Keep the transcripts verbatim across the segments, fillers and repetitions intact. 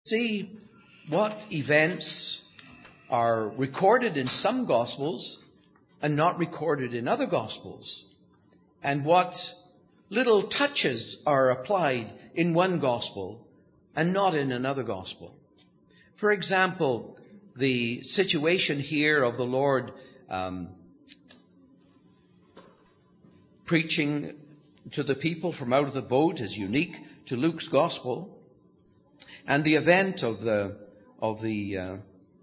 See what events are recorded in some Gospels and not recorded in other Gospels, and what little touches are applied in one Gospel and not in another Gospel. For example, the situation here of the Lord um, preaching to the people from out of the boat is unique to Luke's Gospel. And the event of the of the uh,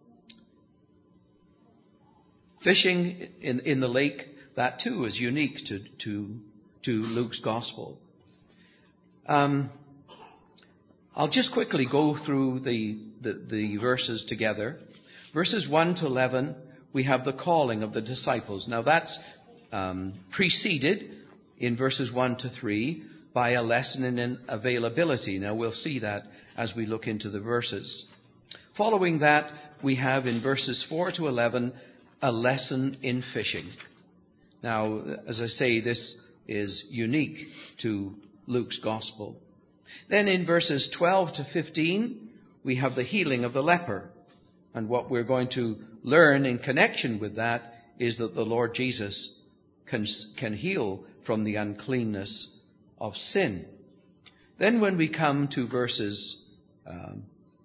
fishing in, in the lake, that too is unique to to, to Luke's Gospel. Um, I'll just quickly go through the, the, the verses together. Verses one to eleven, we have the calling of the disciples. Now that's um, preceded in verses one to three by a lesson in availability. Now we'll see that as we look into the verses. Following that, we have in verses four to eleven a lesson in fishing. Now, as I say, this is unique to Luke's Gospel. Then in verses twelve to fifteen, we have the healing of the leper. And what we're going to learn in connection with that is that the Lord Jesus can, can heal from the uncleanness of sin. Then when we come to verses um,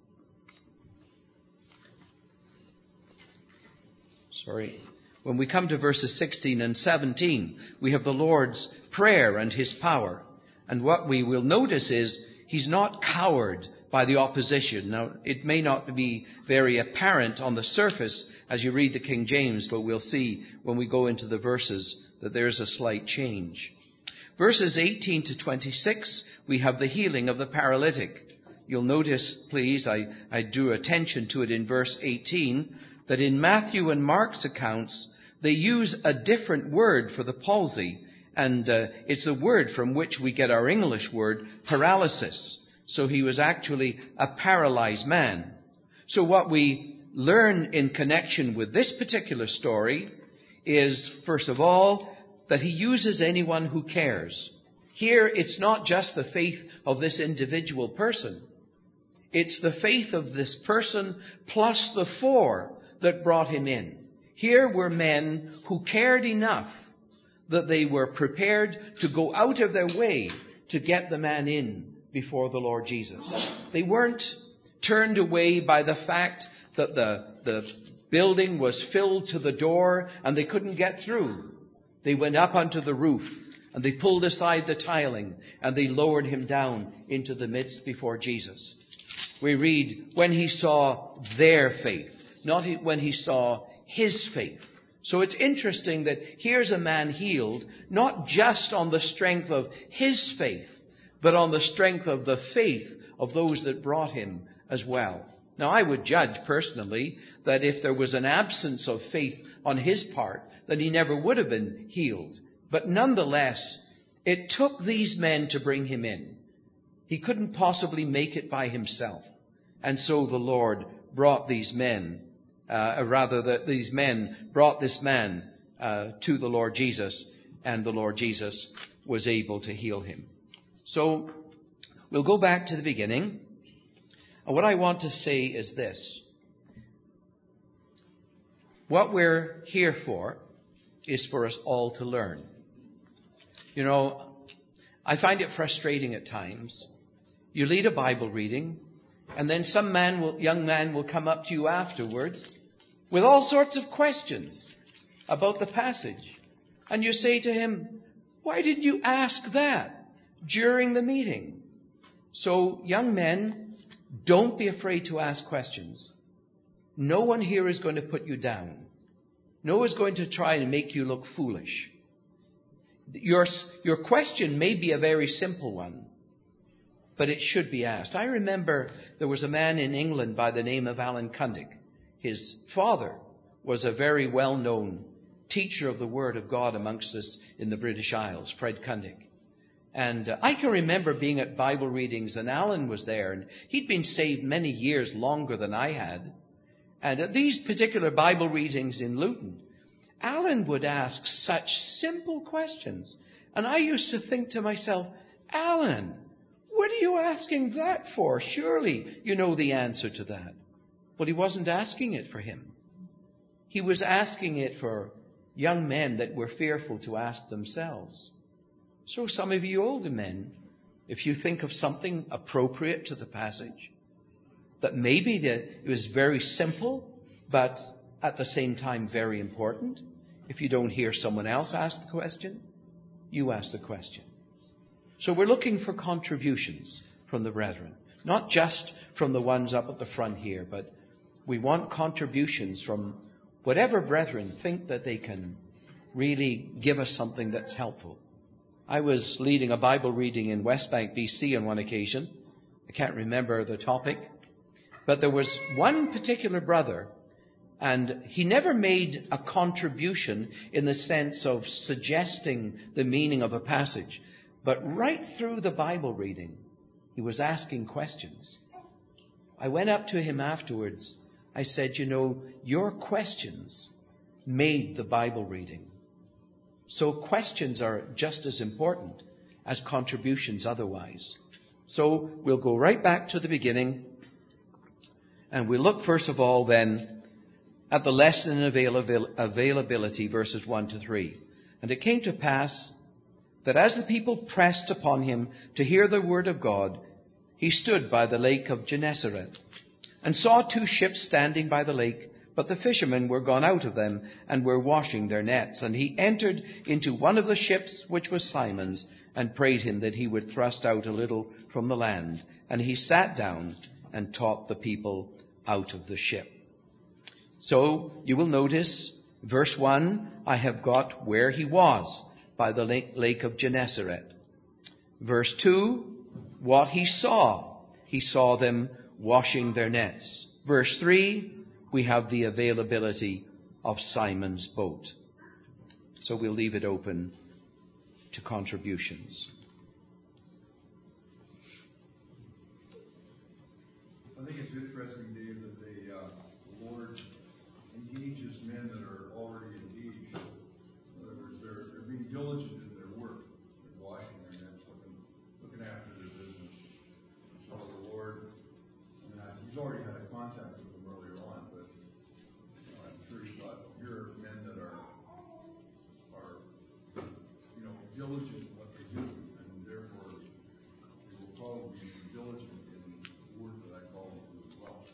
sorry, when we come to verses sixteen and seventeen, we have the Lord's prayer and his power. And what we will notice is he's not cowed by the opposition. Now, it may not be very apparent on the surface as you read the King James, but we'll see when we go into the verses that there's a slight change. Verses eighteen to twenty-six, we have the healing of the paralytic. You'll notice, please, I, I drew attention to it in verse eighteen, that in Matthew and Mark's accounts, they use a different word for the palsy. And uh, it's the word from which we get our English word, paralysis. So he was actually a paralyzed man. So what we learn in connection with this particular story is, first of all, that he uses anyone who cares. Here, it's not just the faith of this individual person. It's the faith of this person plus the four that brought him in. Here were men who cared enough that they were prepared to go out of their way to get the man in before the Lord Jesus. They weren't turned away by the fact that the, the building was filled to the door and they couldn't get through. They went up onto the roof and they pulled aside the tiling and they lowered him down into the midst before Jesus. We read, when he saw their faith, not when he saw his faith. So it's interesting that here's a man healed, not just on the strength of his faith, but on the strength of the faith of those that brought him as well. Now, I would judge personally that if there was an absence of faith on his part, then he never would have been healed. But nonetheless, it took these men to bring him in. He couldn't possibly make it by himself. And so the Lord brought these men, uh, rather that these men brought this man uh, to the Lord Jesus, and the Lord Jesus was able to heal him. So we'll go back to the beginning. And what I want to say is this. What we're here for is for us all to learn. You know, I find it frustrating at times. You lead a Bible reading, and then some man will, young man will come up to you afterwards with all sorts of questions about the passage. And you say to him, why did you ask that during the meeting? So, young men, don't be afraid to ask questions. No one here is going to put you down. No one is going to try and make you look foolish. Your, your question may be a very simple one, but it should be asked. I remember there was a man in England by the name of Alan Cundick. His father was a very well-known teacher of the Word of God amongst us in the British Isles, Fred Cundick. And uh, I can remember being at Bible readings, and Alan was there, and he'd been saved many years longer than I had. And at these particular Bible readings in Luton, Alan would ask such simple questions. And I used to think to myself, Alan, What are you asking that for? Surely you know the answer to that. But he wasn't asking it for him. He was asking it for young men that were fearful to ask themselves. So some of you older men, if you think of something appropriate to the passage, that maybe the, it was very simple, but at the same time very important, if you don't hear someone else ask the question, you ask the question. So we're looking for contributions from the brethren, not just from the ones up at the front here, but we want contributions from whatever brethren think that they can really give us something that's helpful. I was leading a Bible reading in Westbank, B C on one occasion. I can't remember the topic, but there was one particular brother, and he never made a contribution in the sense of suggesting the meaning of a passage. But right through the Bible reading, he was asking questions. I went up to him afterwards. I said, you know, your questions made the Bible reading. So questions are just as important as contributions otherwise. So we'll go right back to the beginning. And we'll look first of all then at the lesson in availability, verses one to three. And it came to pass that as the people pressed upon him to hear the word of God, he stood by the lake of Gennesaret, and saw two ships standing by the lake, but the fishermen were gone out of them, and were washing their nets. And he entered into one of the ships, which was Simon's, and prayed him that he would thrust out a little from the land. And he sat down and taught the people out of the ship. So you will notice, verse one, I have got where he was, by the lake of Gennesaret. Verse two, what he saw. He saw them washing their nets. Verse three, we have the availability of Simon's boat. So we'll leave it open to contributions. I think it's interesting, Dave, that they, uh, the Lord engages men that are already engaged. In other words, they're, they're being diligent in their work. They're washing their nets, looking, looking after their business. And so the Lord, I mean, I, he's already had a contact with them earlier on, but you know, I'm sure he thought, here are men that are, are, you know, diligent in what they do, and therefore they will probably be diligent in the work that I call them to as well.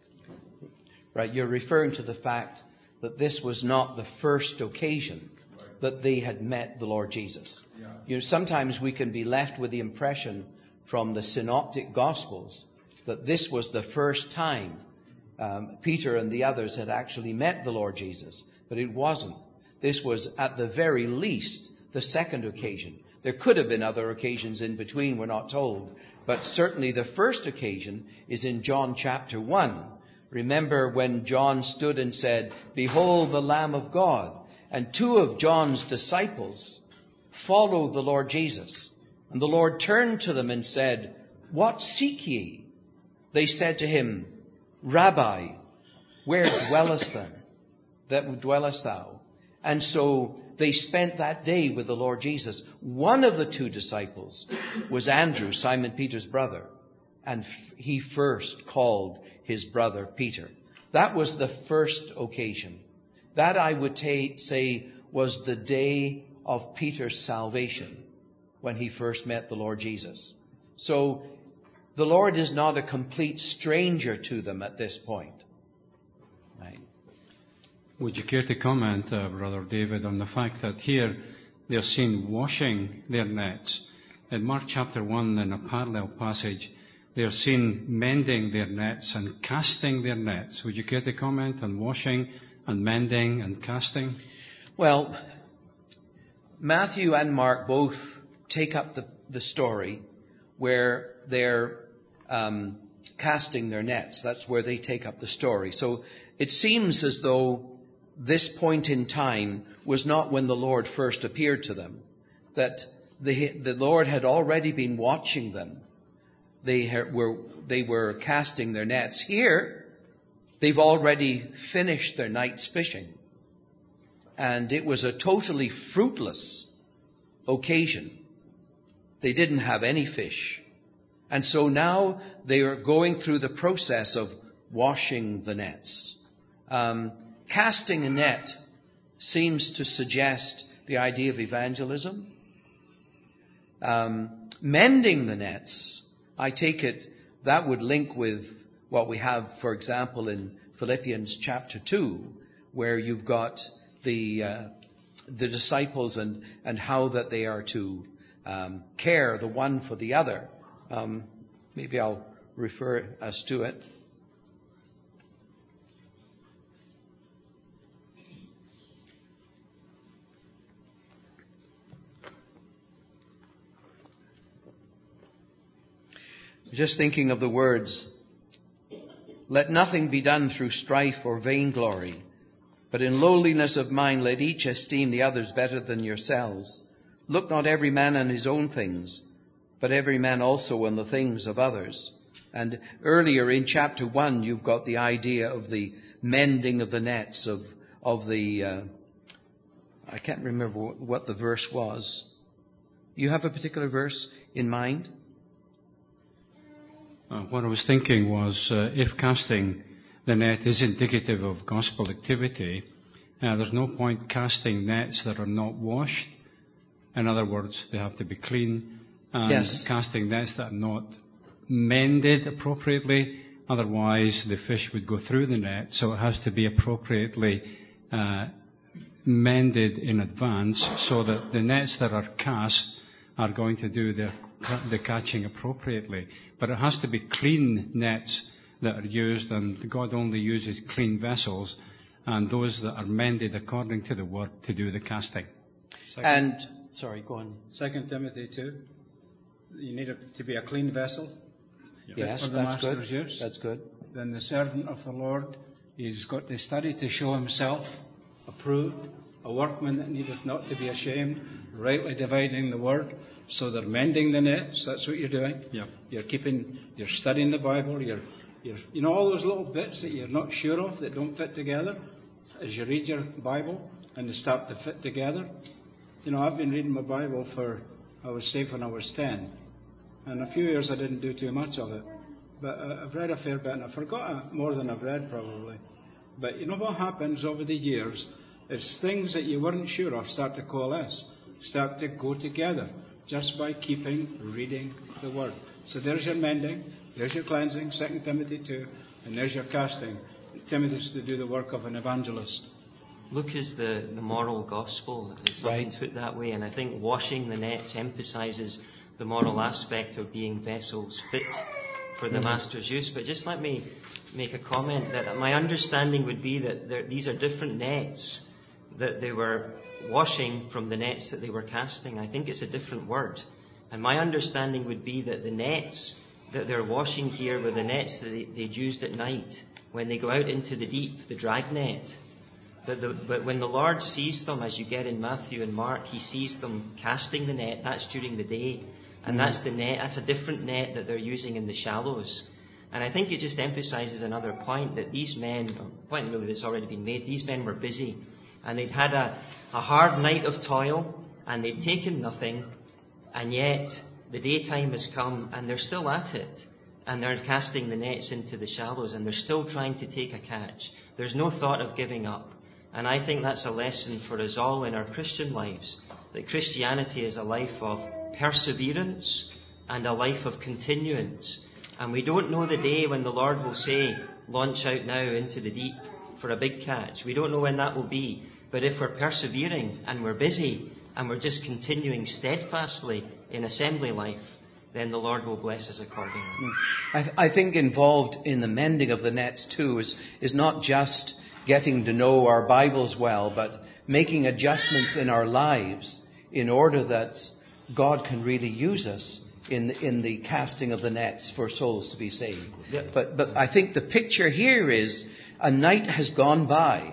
Right, you're referring to the fact that this was not the first occasion right. that they had met the Lord Jesus. Yeah. You know, sometimes we can be left with the impression from the synoptic Gospels that this was the first time um, Peter and the others had actually met the Lord Jesus. But it wasn't. This was at the very least the second occasion. There could have been other occasions in between, we're not told. But certainly the first occasion is in John chapter one. Remember when John stood and said, behold the Lamb of God. And two of John's disciples followed the Lord Jesus. And the Lord turned to them and said, what seek ye? They said to him, Rabbi, where dwellest thou? That dwellest thou? And so they spent that day with the Lord Jesus. One of the two disciples was Andrew, Simon Peter's brother. And he first called his brother Peter. That was the first occasion. That, I would ta- say, was the day of Peter's salvation, when he first met the Lord Jesus. So the Lord is not a complete stranger to them at this point. Right. Would you care to comment, uh, Brother David, on the fact that here they're seen washing their nets? In Mark chapter one, in a parallel passage, they're seen mending their nets and casting their nets. Would you care to comment on washing and mending and casting? Well, Matthew and Mark both take up the, the story where they're um, casting their nets. That's where they take up the story. So it seems as though this point in time was not when the Lord first appeared to them, that the, the Lord had already been watching them. They were, they were casting their nets. Here, they've already finished their night's fishing. And it was a totally fruitless occasion. They didn't have any fish. And so now they are going through the process of washing the nets. Um, casting a net seems to suggest the idea of evangelism. Um, mending the nets, I take it that would link with what we have, for example, in Philippians chapter two, where you've got the uh, the disciples and, and how that they are to um, care the one for the other. Um, maybe I'll refer us to it. Just thinking of the words, "Let nothing be done through strife or vainglory, but in lowliness of mind let each esteem the others better than yourselves. Look not every man on his own things, but every man also on the things of others." And earlier in chapter one, you've got the idea of the mending of the nets, of, of the, uh, I can't remember what the verse was. You have a particular verse in mind? Uh, what I was thinking was, uh, if casting the net is indicative of gospel activity, uh, there's no point casting nets that are not washed. In other words, they have to be clean. And Yes. casting nets that are not mended appropriately, otherwise the fish would go through the net. So it has to be appropriately uh, mended in advance so that the nets that are cast are going to do the the catching appropriately. But it has to be clean nets that are used, and God only uses clean vessels, and those that are mended according to the word to do the casting. Second, And, sorry, go on. Second Timothy two, you need it to be a clean vessel. Yes, for the that's good. master's use. That's good. Then the servant of the Lord, he's got to study to show himself approved, a workman that needeth not to be ashamed, rightly dividing the word. So they're mending the nets. That's what you're doing. Yeah. You're keeping, you're studying the Bible. You're, you're, you know, all those little bits that you're not sure of that don't fit together. As you read your Bible and they start to fit together. You know, I've been reading my Bible for, I was saved when I was ten, and a few years I didn't do too much of it. But uh, I've read a fair bit, and I forgot more than I've read probably. But you know what happens over the years is things that you weren't sure of start to coalesce, start to go together. Just by keeping reading the Word. So there's your mending, there's your cleansing, Second Timothy two, and there's your casting. Timothy's to do the work of an evangelist. Luke is the, the moral gospel. It's Right. often put that way, and I think washing the nets emphasises the moral aspect of being vessels fit for the Mm-hmm. master's use. But just let me make a comment that my understanding would be that there, these are different nets that they were washing from the nets that they were casting. I think it's a different word. And my understanding would be that the nets that they're washing here were the nets that they, they'd used at night when they go out into the deep, the drag net. But, the, but when the Lord sees them, as you get in Matthew and Mark, He sees them casting the net. That's during the day. And that's the net, that's a different net that they're using in the shallows. And I think it just emphasises another point, that these men, a point really that's already been made, these men were busy. And they'd had a, a hard night of toil, and they'd taken nothing, and yet the daytime has come, and they're still at it. And they're casting the nets into the shallows, and they're still trying to take a catch. There's no thought of giving up. And I think that's a lesson for us all in our Christian lives, that Christianity is a life of perseverance and a life of continuance. And we don't know the day when the Lord will say, launch out now into the deep for a big catch. We don't know when that will be. But if we're persevering and we're busy and we're just continuing steadfastly in assembly life, then the Lord will bless us accordingly. I, th- I think involved in the mending of the nets too is, is not just getting to know our Bibles well, but making adjustments in our lives in order that God can really use us in the, in the casting of the nets for souls to be saved. Yeah. But, but I think the picture here is a night has gone by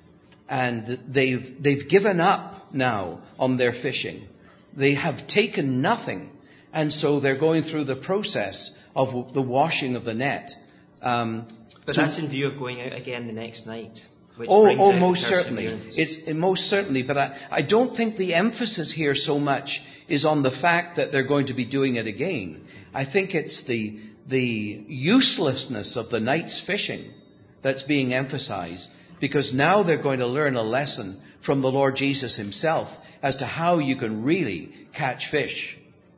and they've, they've given up now on their fishing. They have taken nothing. And so they're going through the process of the washing of the net. Um, But that's in view of going out again the next night. which Oh, brings oh, out most certainly. perseverance. It's it, most certainly, but I, I don't think the emphasis here so much is on the fact that they're going to be doing it again. I think it's the the uselessness of the night's fishing that's being emphasized, because now they're going to learn a lesson from the Lord Jesus himself as to how you can really catch fish.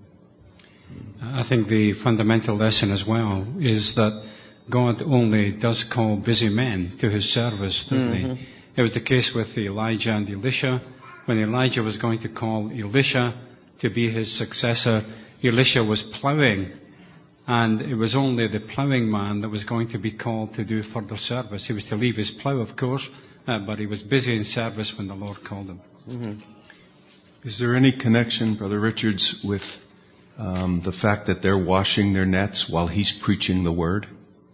I think the fundamental lesson as well is that God only does call busy men to his service, doesn't mm-hmm. he? It was the case with Elijah and Elisha. When Elijah was going to call Elisha to be his successor, Elisha was ploughing, and it was only the ploughing man that was going to be called to do further service. He was to leave his plough, of course, uh, but he was busy in service when the Lord called him. Mm-hmm. Is there any connection, Brother Richards, with um, the fact that they're washing their nets while he's preaching the word?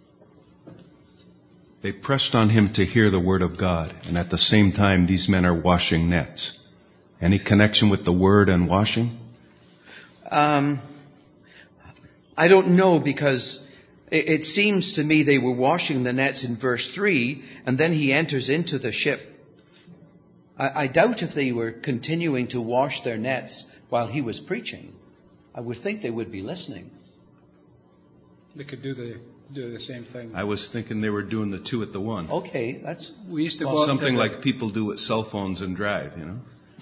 They pressed on him to hear the word of God, and at the same time, these men are washing nets. Any connection with the word and washing? Um, I don't know, because it, it seems to me they were washing the nets in verse three, and then he enters into the ship. I, I doubt if they were continuing to wash their nets while he was preaching. I would think they would be listening. They could do the do the same thing. I was thinking they were doing the two at the one. Okay, that's we used to well, go something to the, like people do with cell phones and drive, you know.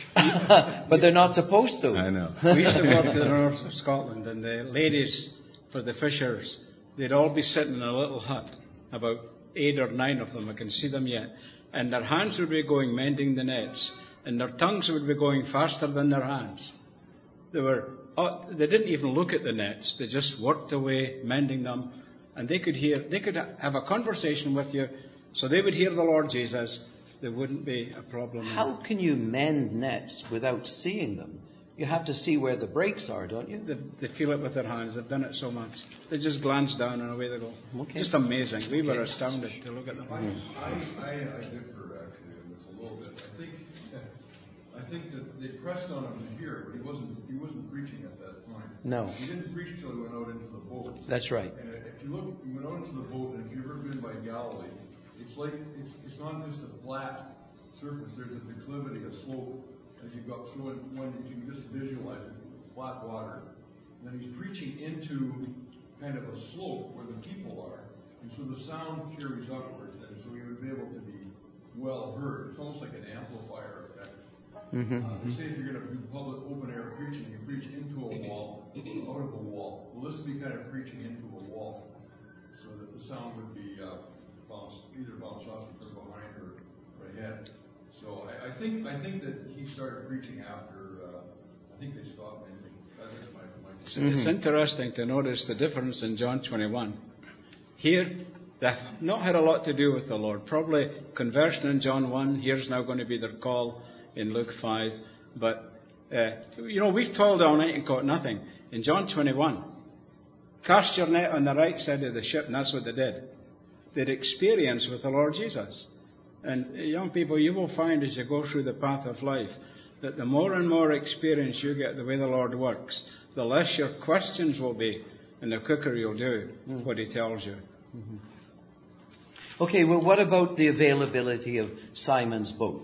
But they're not supposed to. I know. We used to go up to the north of Scotland, and the ladies for the fishers, they'd all be sitting in a little hut, about eight or nine of them. I can see them yet, and their hands would be going mending the nets, and their tongues would be going faster than their hands. They were. Oh, they didn't even look at the nets. They just worked away mending them. And they could hear, they could have a conversation with you, so they would hear the Lord Jesus. There wouldn't be a problem. How can you mend nets without seeing them? You have to see where the breaks are, don't you? They, they feel it with their hands. They've done it so much. They just glance down and away they go. Okay. Just amazing. We okay. were astounded to look at them. I, I, I, I differ actually on this a little bit. I think I think that they pressed on him to hear, but he wasn't he wasn't preaching at that time. No. He didn't preach till he went out into the boat. That's right. And if you look, you went out into the boat, and if you've ever been by Galilee, it's like it's it's not just a flat surface. There's a declivity, a slope as you go up. So when, when you can just visualize it, flat water. And then he's preaching into kind of a slope where the people are, and so the sound carries upwards, and so he would be able to be well heard. It's almost like an amplifier effect. Mm-hmm. Uh, say if you're going to do public open air preaching, you preach into a wall, out of a wall. Well, this would be kind of preaching into a wall, so that the sound would be uh, bounced, either bounced off from behind or, or ahead. So I, I think I think that he started preaching after. Uh, I think they stopped. Maybe. That's my, my It's, mm-hmm. it's interesting to notice the difference in John twenty-one. Here, they've not had a lot to do with the Lord. Probably conversion in John one. Here's now going to be their call in Luke five. But, uh, you know, we've toiled all night and caught nothing. In John twenty-one, cast your net on the right side of the ship, and that's what they did. They'd experience with the Lord Jesus. And young people, you will find as you go through the path of life that the more and more experience you get the way the Lord works, the less your questions will be, and the quicker you'll do mm. what He tells you. Mm-hmm. Okay, well, what about the availability of Simon's boat?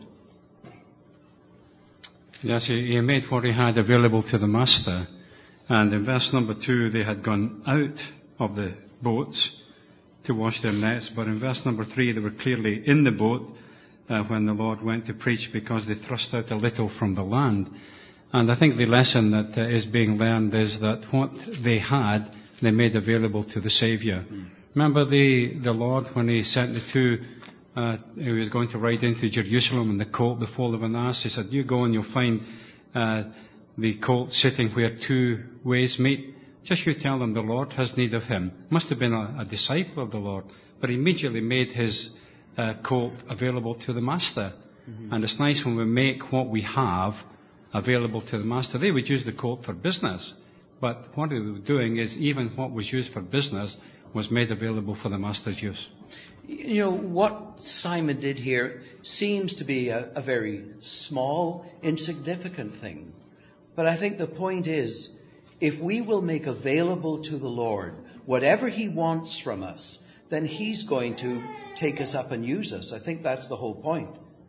Yes, he, he made what he had available to the master. And in verse number two, they had gone out of the boats to wash their nets. But in verse number three, they were clearly in the boat uh, when the Lord went to preach, because they thrust out a little from the land. And I think the lesson that uh, is being learned is that what they had, they made available to the Saviour. Mm. Remember the, the Lord, when He sent the two, uh, He was going to ride into Jerusalem in the colt, the foal of an ass. He said, you go and you'll find uh, the colt sitting where two ways meet. Just you tell them the Lord has need of him. Must have been a, a disciple of the Lord, but he immediately made his uh, colt available to the master. Mm-hmm. And it's nice when we make what we have available to the master. They would use the colt for business, but what they were doing is even what was used for business was made available for the master's use. You know, what Simon did here seems to be a, a very small, insignificant thing. But I think the point is, if we will make available to the Lord whatever He wants from us, then He's going to take us up and use us. I think that's the whole point.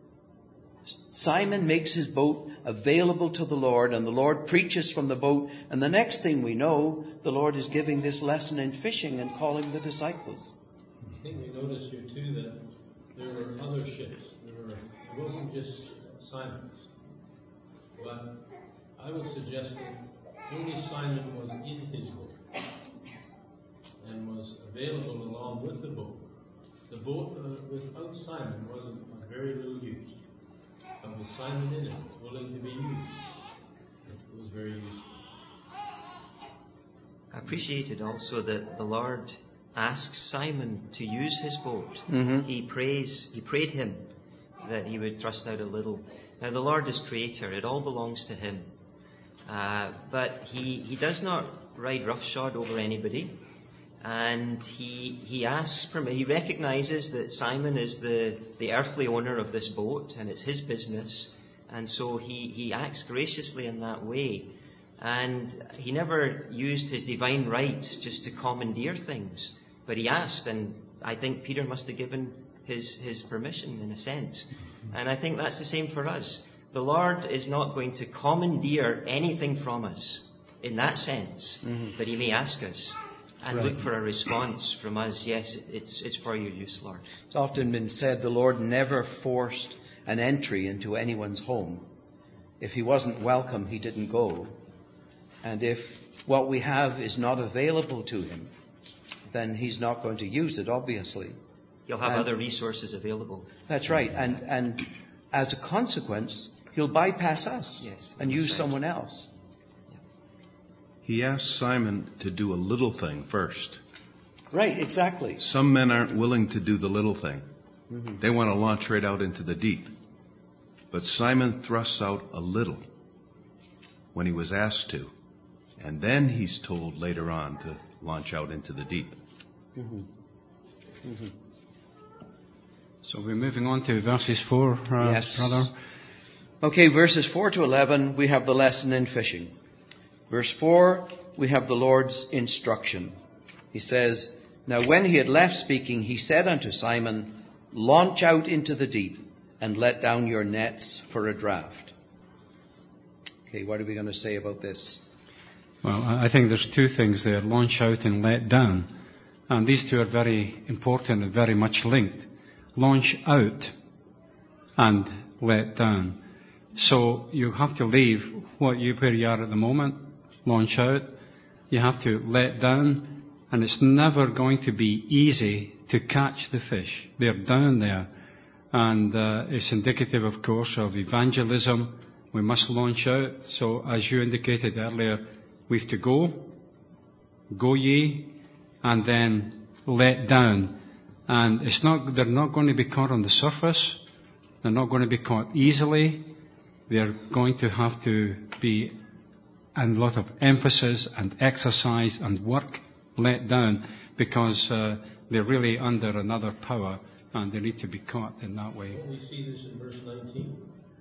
Simon makes his boat available to the Lord, and the Lord preaches from the boat. And the next thing we know, the Lord is giving this lesson in fishing and calling the disciples. I think we notice here too that there were other ships. There were, it wasn't just Simon's. But I would suggest that only Simon was in his boat and was available along with the boat. The boat uh, without Simon wasn't very little used. But with Simon in it, willing to be used, it was very useful. I appreciated also that the Lord asks Simon to use his boat. Mm-hmm. He prays, he prayed him that he would thrust out a little. Now the Lord is creator; it all belongs to Him. Uh, but he he does not ride roughshod over anybody, and he he asks for he recognizes that Simon is the the earthly owner of this boat, and it's his business, and so he he acts graciously in that way. And he never used his divine rights just to commandeer things, but he asked, and I think Peter must have given his, his permission in a sense. And I think that's the same for us. The Lord is not going to commandeer anything from us in that sense, mm-hmm. but He may ask us and right. look for a response from us. Yes, it's, it's for your use, Lord. It's often been said the Lord never forced an entry into anyone's home. If He wasn't welcome, He didn't go. And if what we have is not available to Him, then He's not going to use it, obviously. He'll have and other resources available. That's right. And and as a consequence, He'll bypass us yes, and use right. someone else. Yeah. He asked Simon to do a little thing first. Right, exactly. Some men aren't willing to do the little thing. Mm-hmm. They want to launch right out into the deep. But Simon thrusts out a little when he was asked to. And then he's told later on to launch out into the deep. Mm-hmm. Mm-hmm. So we're moving on to verses four, uh, yes. brother. Okay, verses four to eleven, we have the lesson in fishing. Verse four, we have the Lord's instruction. He says, "Now when He had left speaking, He said unto Simon, Launch out into the deep, and let down your nets for a draught." Okay, what are we going to say about this? Well, I think there's two things there, launch out and let down. And these two are very important and very much linked. Launch out and let down. So you have to leave what you where you are at the moment, launch out. You have to let down, and it's never going to be easy to catch the fish. They're down there. And uh, it's indicative, of course, of evangelism. We must launch out. So as you indicated earlier, we've to go, go ye, and then let down. And it's not, they're not going to be caught on the surface. They're not going to be caught easily. They're going to have to be a lot of emphasis and exercise and work let down, because uh, they're really under another power and they need to be caught in that way. Don't we see this in verse nineteen?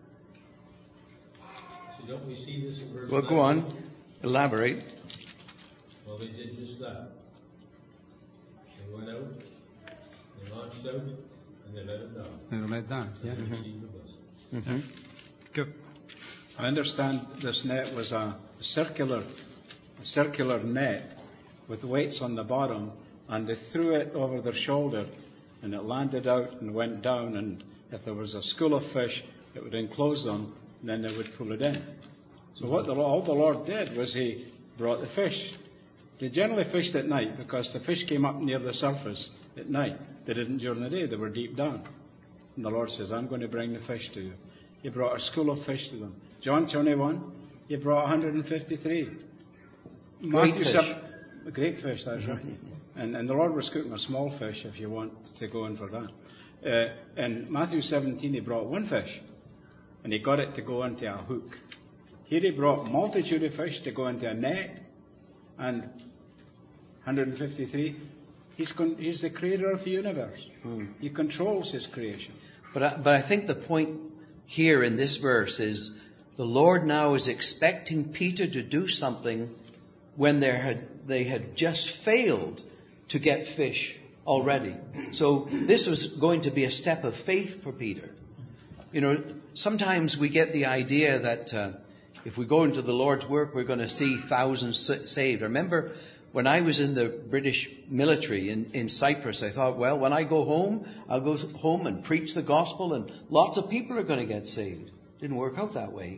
So don't we see this in verse well, nineteen? Well, go on. Elaborate. Well, they did just that. They went out, they launched out, and they let it down. They let it down, yeah. And they Mm-hmm. received the blessing. Mm-hmm. Good. I understand this net was a circular, a circular net with weights on the bottom, and they threw it over their shoulder, and it landed out and went down, and if there was a school of fish, it would enclose them, and then they would pull it in. So what the, all the Lord did was He brought the fish. They generally fished at night because the fish came up near the surface at night. They didn't during the day. They were deep down. And the Lord says, I'm going to bring the fish to you. He brought a school of fish to them. John twenty-one, He brought one hundred fifty-three. Great Matthew fish. seven, great fish, that's right. And, and the Lord was cooking a small fish if you want to go in for that. Uh, in Matthew seventeen, He brought one fish. And He got it to go into a hook. Here He brought multitude of fish to go into a net, and one hundred fifty-three. He's, con- he's the creator of the universe. Hmm. He controls His creation. But I, but I think the point here in this verse is the Lord now is expecting Peter to do something when there had, they had just failed to get fish already. So this was going to be a step of faith for Peter. You know, sometimes we get the idea that uh, if we go into the Lord's work, we're going to see thousands saved. I remember when I was in the British military in, in Cyprus, I thought, well, when I go home, I'll go home and preach the gospel and lots of people are going to get saved. Didn't work out that way.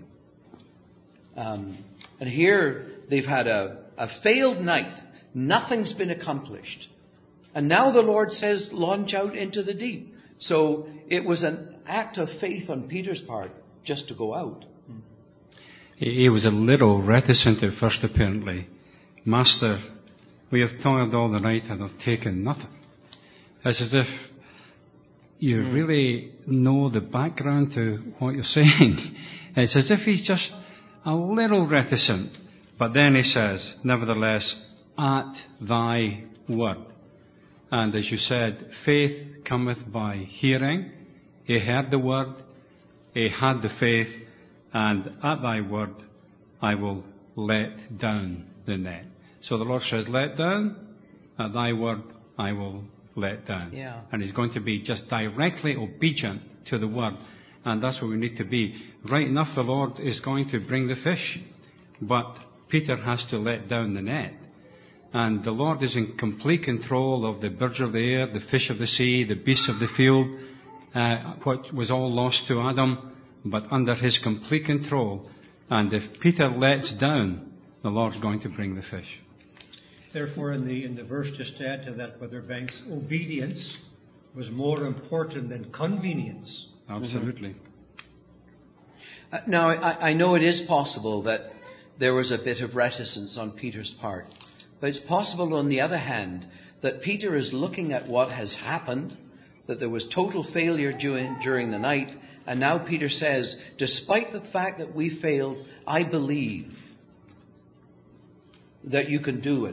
Um, and here they've had a, a failed night. Nothing's been accomplished. And now the Lord says, launch out into the deep. So it was an act of faith on Peter's part just to go out. He, he was a little reticent at first, apparently. Master, we have toiled all the night and have taken nothing. It's as if you mm. really know the background to what you're saying. It's as if he's just a little reticent. But then he says, nevertheless, at thy word. And as you said, faith cometh by hearing. He heard the word, he had the faith, and at thy word I will let down the net. So the Lord says, let down, at thy word I will let down. Yeah. And he's going to be just directly obedient to the word. And that's what we need to be. Right enough, the Lord is going to bring the fish. But Peter has to let down the net. And the Lord is in complete control of the birds of the air, the fish of the sea, the beasts of the field, uh, what was all lost to Adam, but under his complete control. And if Peter lets down, the Lord's going to bring the fish. Therefore, in the in the verse, just to add to that, Brother Banks, obedience was more important than convenience. Absolutely. Mm-hmm. Uh, now, I, I know it is possible that there was a bit of reticence on Peter's part. But it's possible, on the other hand, that Peter is looking at what has happened, that there was total failure during, during the night, and now Peter says, despite the fact that we failed, I believe that you can do it.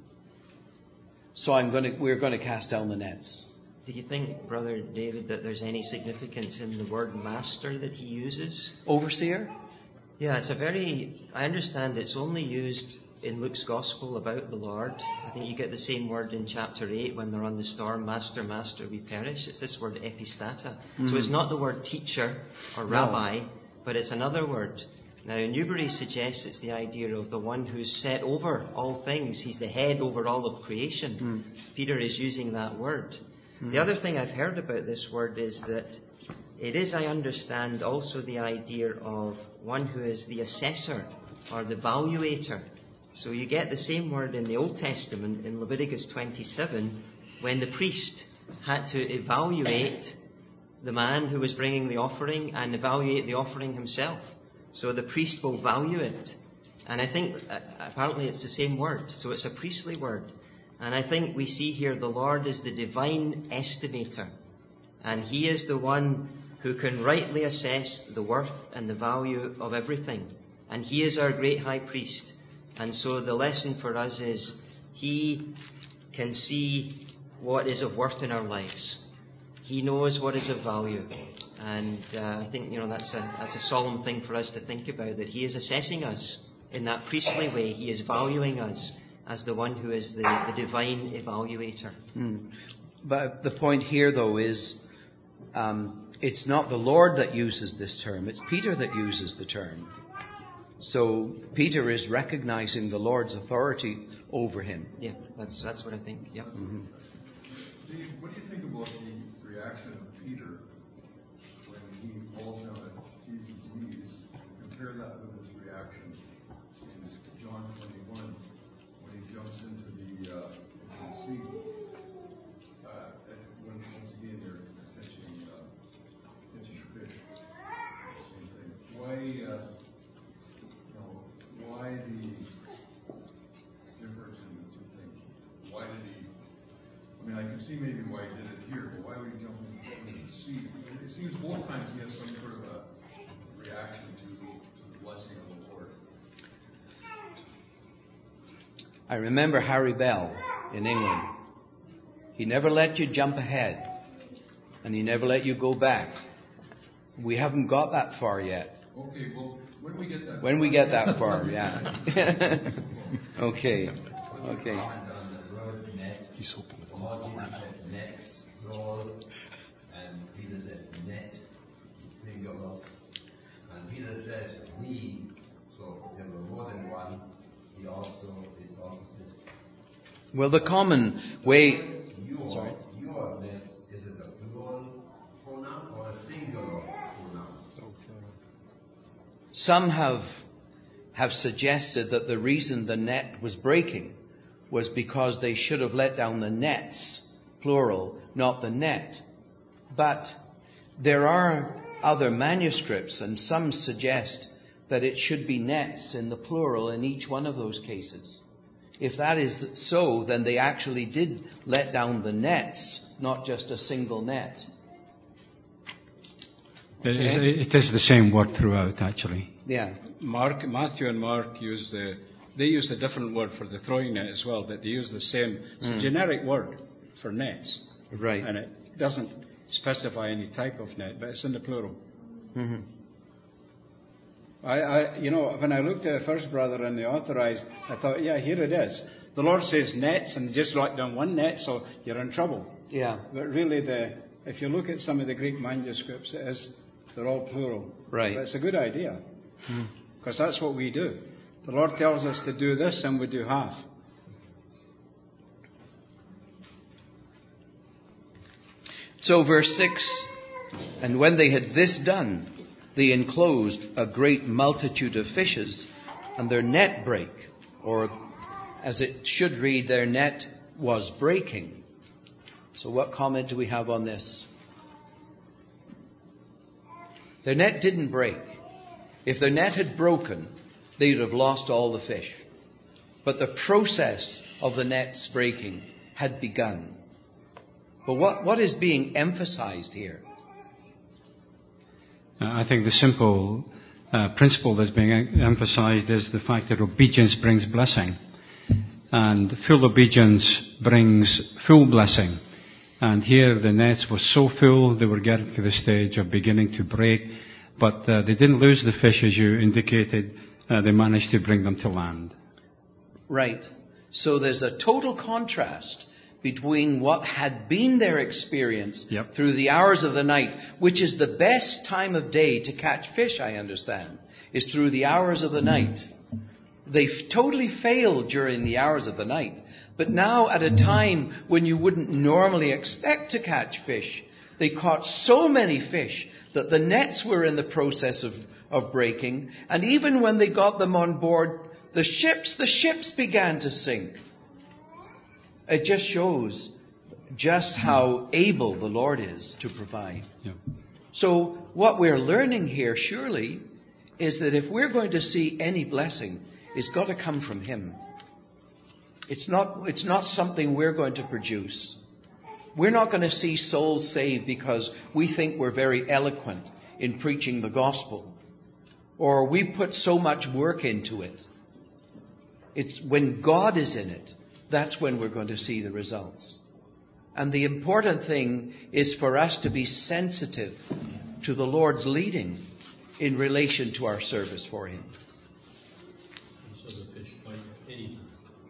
So I'm going to, we're going to cast down the nets. Do you think, Brother David, that there's any significance in the word master that he uses? Overseer? Yeah, it's a very, I understand it's only used in Luke's Gospel about the Lord. I think you get the same word in chapter eight when they're on the storm, Master, Master, we perish. It's this word epistata. Mm. So it's not the word teacher or rabbi, no. but it's another word. Now, Newbury suggests it's the idea of the one who's set over all things. He's the head over all of creation. Mm. Peter is using that word. Mm. The other thing I've heard about this word is that it is, I understand, also the idea of one who is the assessor or the valuator. So you get the same word in the Old Testament in Leviticus twenty-seven when the priest had to evaluate the man who was bringing the offering and evaluate the offering himself. So the priest will value it. And I think uh, apparently it's the same word. So it's a priestly word. And I think we see here the Lord is the divine estimator. And He is the one who can rightly assess the worth and the value of everything. And He is our great high priest. And so the lesson for us is He can see what is of worth in our lives. He knows what is of value. And uh, I think, you know, that's a, that's a solemn thing for us to think about, that He is assessing us in that priestly way. He is valuing us as the one who is the, the divine evaluator. Mm. But the point here, though, is um, it's not the Lord that uses this term. It's Peter that uses the term. So Peter is recognizing the Lord's authority over him. Yeah, that's that's what I think. Yeah. Mm-hmm. Steve, what do you think about the reaction of Peter when he falls down at Jesus' knees? Compare that with his reaction in John twenty-one when he jumps into the, uh, into the sea. Uh, when once again they're catching uh, catching fish. Same thing. Why? Uh, Why the difference in the two things? Why did he? I mean, I can see maybe why he did it here, but why would he jump into the sea? It seems both times he has some sort of a reaction to, to the blessing of the Lord. I remember Harry Bell in England. He never let you jump ahead, and he never let you go back. We haven't got that far yet. Okay, well. When we get that when we get that far, yeah. Okay. Okay. He's hoping to go Well, the common way... Your, your net, is it a plural pronoun or a singular pronoun? Some have, have suggested that the reason the net was breaking was because they should have let down the nets, plural, not the net. But there are other manuscripts, and some suggest that it should be nets in the plural in each one of those cases. If that is so, then they actually did let down the nets, not just a single net. Okay? It, it is the same word throughout, actually. Yeah. Mark, Matthew and Mark use the, they use a different word for the throwing net as well, but they use the same, it's Mm. a generic word for nets. Right. And it doesn't specify any type of net, but it's in the plural. Mm-hmm. I, I, you know, when I looked at it first, brother, and the authorized, I thought, yeah, here it is. The Lord says nets, and just lock down one net, so you're in trouble. Yeah. But really, the if you look at some of the Greek manuscripts, it is, they're all plural. Right. But it's a good idea, Mm. because that's what we do. The Lord tells us to do this, and we do half. So verse six, and when they had this done, they enclosed a great multitude of fishes, and their net brake, or as it should read, their net was breaking. So what comment do we have on this? Their net didn't break. If their net had broken, they would have lost all the fish. But the process of the nets breaking had begun. But what, what is being emphasized here? Uh, I think the simple uh, principle that's being em- emphasized is the fact that obedience brings blessing. And full obedience brings full blessing. And here the nets were so full, they were getting to the stage of beginning to break. But uh, they didn't lose the fish, as you indicated. Uh, they managed to bring them to land. Right. So there's a total contrast between what had been their experience Yep. through the hours of the night, which is the best time of day to catch fish, I understand, is through the hours of the night. They f- totally failed during the hours of the night. But now, at a time when you wouldn't normally expect to catch fish, they caught so many fish that the nets were in the process of, of breaking. And even when they got them on board the ships, the ships began to sink. It just shows just how able the Lord is to provide. Yeah. So what we're learning here, surely, is that if we're going to see any blessing, it's got to come from Him. It's not, it's not something we're going to produce. We're not going to see souls saved because we think we're very eloquent in preaching the gospel, or we put so much work into it. It's when God is in it, that's when we're going to see the results. And the important thing is for us to be sensitive to the Lord's leading in relation to our service for Him. And so the fish bite any time.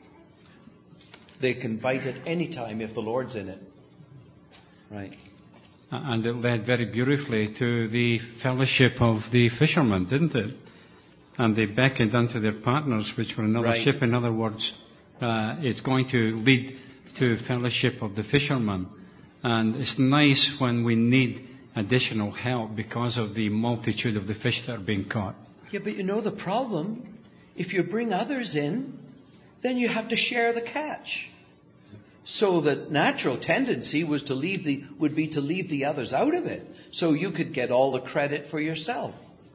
They can bite at any time if the Lord's in it. Right. And it led very beautifully to the fellowship of the fishermen, didn't it? And they beckoned unto their partners, which were another Right. ship. In other words, uh, it's going to lead to fellowship of the fishermen. And it's nice when we need additional help because of the multitude of the fish that are being caught. Yeah, but you know the problem? If you bring others in, then you have to share the catch. So the natural tendency was to leave the would be to leave the others out of it, so you could get all the credit for yourself.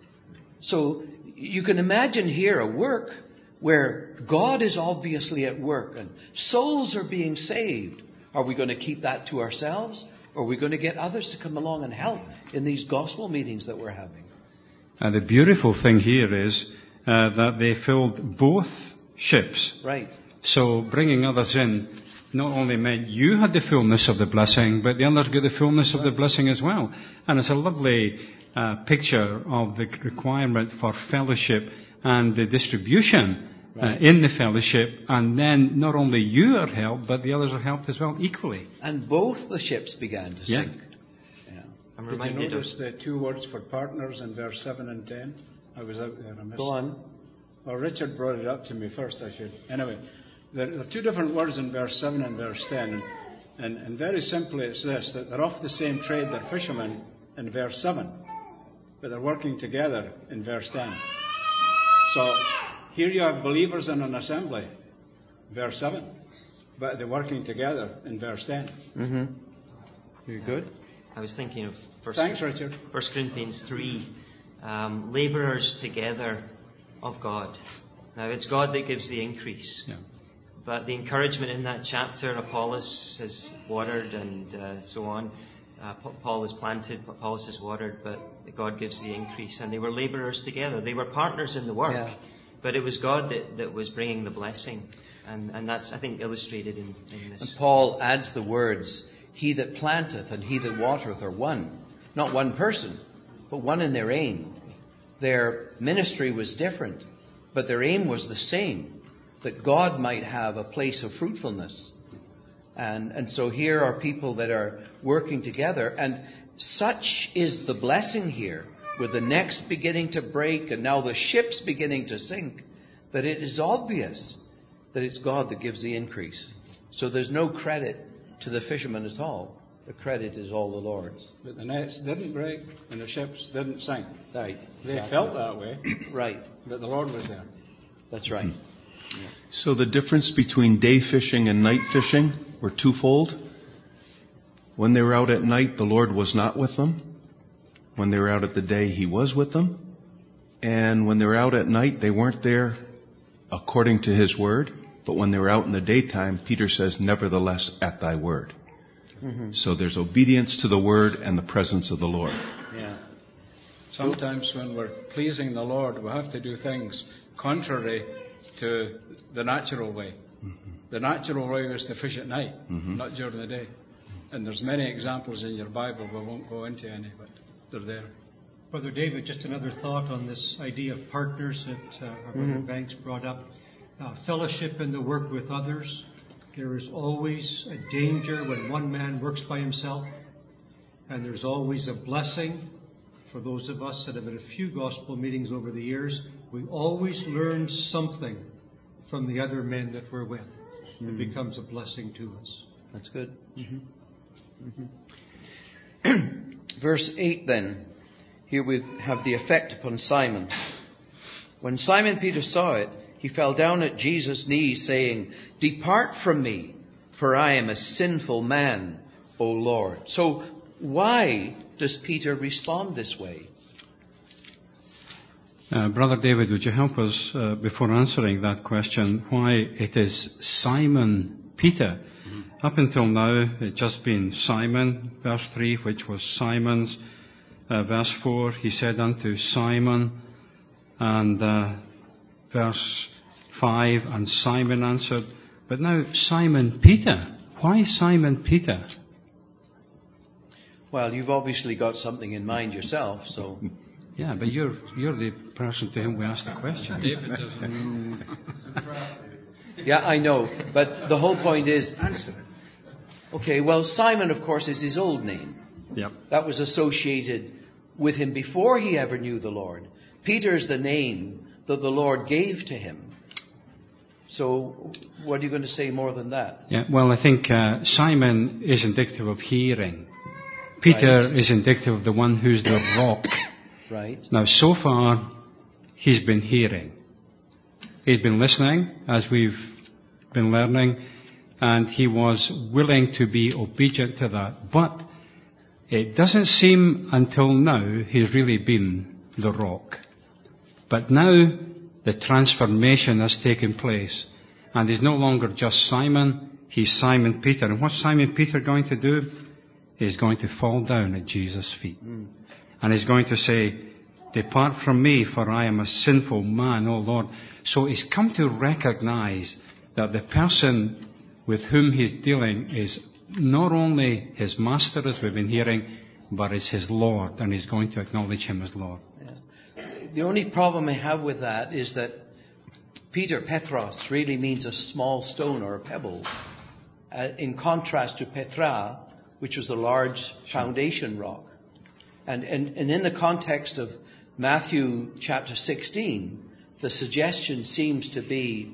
So you can imagine here a work where God is obviously at work and souls are being saved. Are we going to keep that to ourselves, or are we going to get others to come along and help in these gospel meetings that we're having? And the beautiful thing here is uh, that they filled both ships. Right. So bringing others in not only meant you had the fullness of the blessing, but the others got the fullness of the blessing as well. And it's a lovely uh, picture of the requirement for fellowship and the distribution Right. uh, in the fellowship. And then not only you are helped, but the others are helped as well, equally. And both the ships began to Yeah. sink. Yeah. I'm Did you reminded of notice the two words for partners in verse seven and ten? I was out there. I missed Go on. Well, Richard brought it up to me first, I should. Anyway, There are two different words in verse seven and verse ten. And, and very simply it's this, that they're off the same trade, they're fishermen in verse seven. But they're working together in verse ten. So here you have believers in an assembly, verse seven. But they're working together in verse ten. Mm-hmm. Very good. I was thinking of First, Thanks, Richard. First Corinthians three, um, labourers together of God. Now, it's God that gives the increase. Yeah. But the encouragement in that chapter, Apollos has watered and uh, so on. Uh, Paul has planted, Apollos has watered, but God gives the increase. And they were labourers together. They were partners in the work. Yeah. But it was God that, that was bringing the blessing. And, and that's, I think, illustrated in, in this. And Paul adds the words, he that planteth and he that watereth are one. Not one person, but one in their aim. Their ministry was different, but their aim was the same, that God might have a place of fruitfulness. And, and so here are people that are working together, and such is the blessing here, with the necks beginning to break and now the ships beginning to sink, that it is obvious that it's God that gives the increase. So there's no credit to the fishermen at all. The credit is all the Lord's. But the nets didn't break and the ships didn't sink. Right. They Exactly. felt that way. Right. But the Lord was there. That's right. Yeah. So the difference between day fishing and night fishing were twofold. When they were out at night, the Lord was not with them. When they were out at the day, He was with them. And when they were out at night, they weren't there according to His word. But when they were out in the daytime, Peter says, nevertheless, at thy word. Mm-hmm. So there's obedience to the word and the presence of the Lord. Yeah. Sometimes when we're pleasing the Lord, we have to do things contrary to the natural way. Mm-hmm. The natural way is to fish at night, mm-hmm. not during the day. And there's many examples in your Bible. We won't go into any, but they're there. Brother David, just another thought on this idea of partners that uh, our Brother mm-hmm. Banks brought up. Uh, fellowship in the work with others. There is always a danger when one man works by himself. And there's always a blessing for those of us that have had a few gospel meetings over the years. We always learn something from the other men that we're with. Mm-hmm. It becomes a blessing to us. That's good. Mm-hmm. Mm-hmm. Verse eight then. Here we have the effect upon Simon. When Simon Peter saw it, he fell down at Jesus' knees, saying, depart from me, for I am a sinful man, O Lord. So why does Peter respond this way? Uh, Brother David, would you help us, uh, before answering that question, why it is Simon Peter? Mm-hmm. Up until now, it's just been Simon, verse three, which was Simon's. Uh, verse four, he said unto Simon, and uh, verse five, and Simon answered. But now Simon Peter. Why Simon Peter? Well, you've obviously got something in mind yourself, so... Yeah, but you're you're the person to whom we asked the question. David doesn't. Yeah, I know, but the whole point is... Answer it. Okay, well, Simon, of course, is his old name. Yep. That was associated with him before he ever knew the Lord. Peter's the name that the Lord gave to him. So, what are you going to say more than that? Yeah, well, I think uh, Simon is indicative of hearing. Peter right. is indicative of the one who's the rock. Right. Now, so far, he's been hearing. He's been listening, as we've been learning, and he was willing to be obedient to that. But it doesn't seem until now he's really been the rock. But now the transformation has taken place. And he's no longer just Simon, he's Simon Peter. And what's Simon Peter going to do? He's going to fall down at Jesus' feet. Mm. And he's going to say, depart from me, for I am a sinful man, O Lord. So he's come to recognize that the person with whom he's dealing is not only his master, as we've been hearing, but is his Lord, and he's going to acknowledge him as Lord. Yeah. The only problem I have with that is that Peter, Petros, really means a small stone or a pebble, uh, in contrast to Petra, which was the large foundation rock. And, and, and in the context of Matthew chapter sixteen, the suggestion seems to be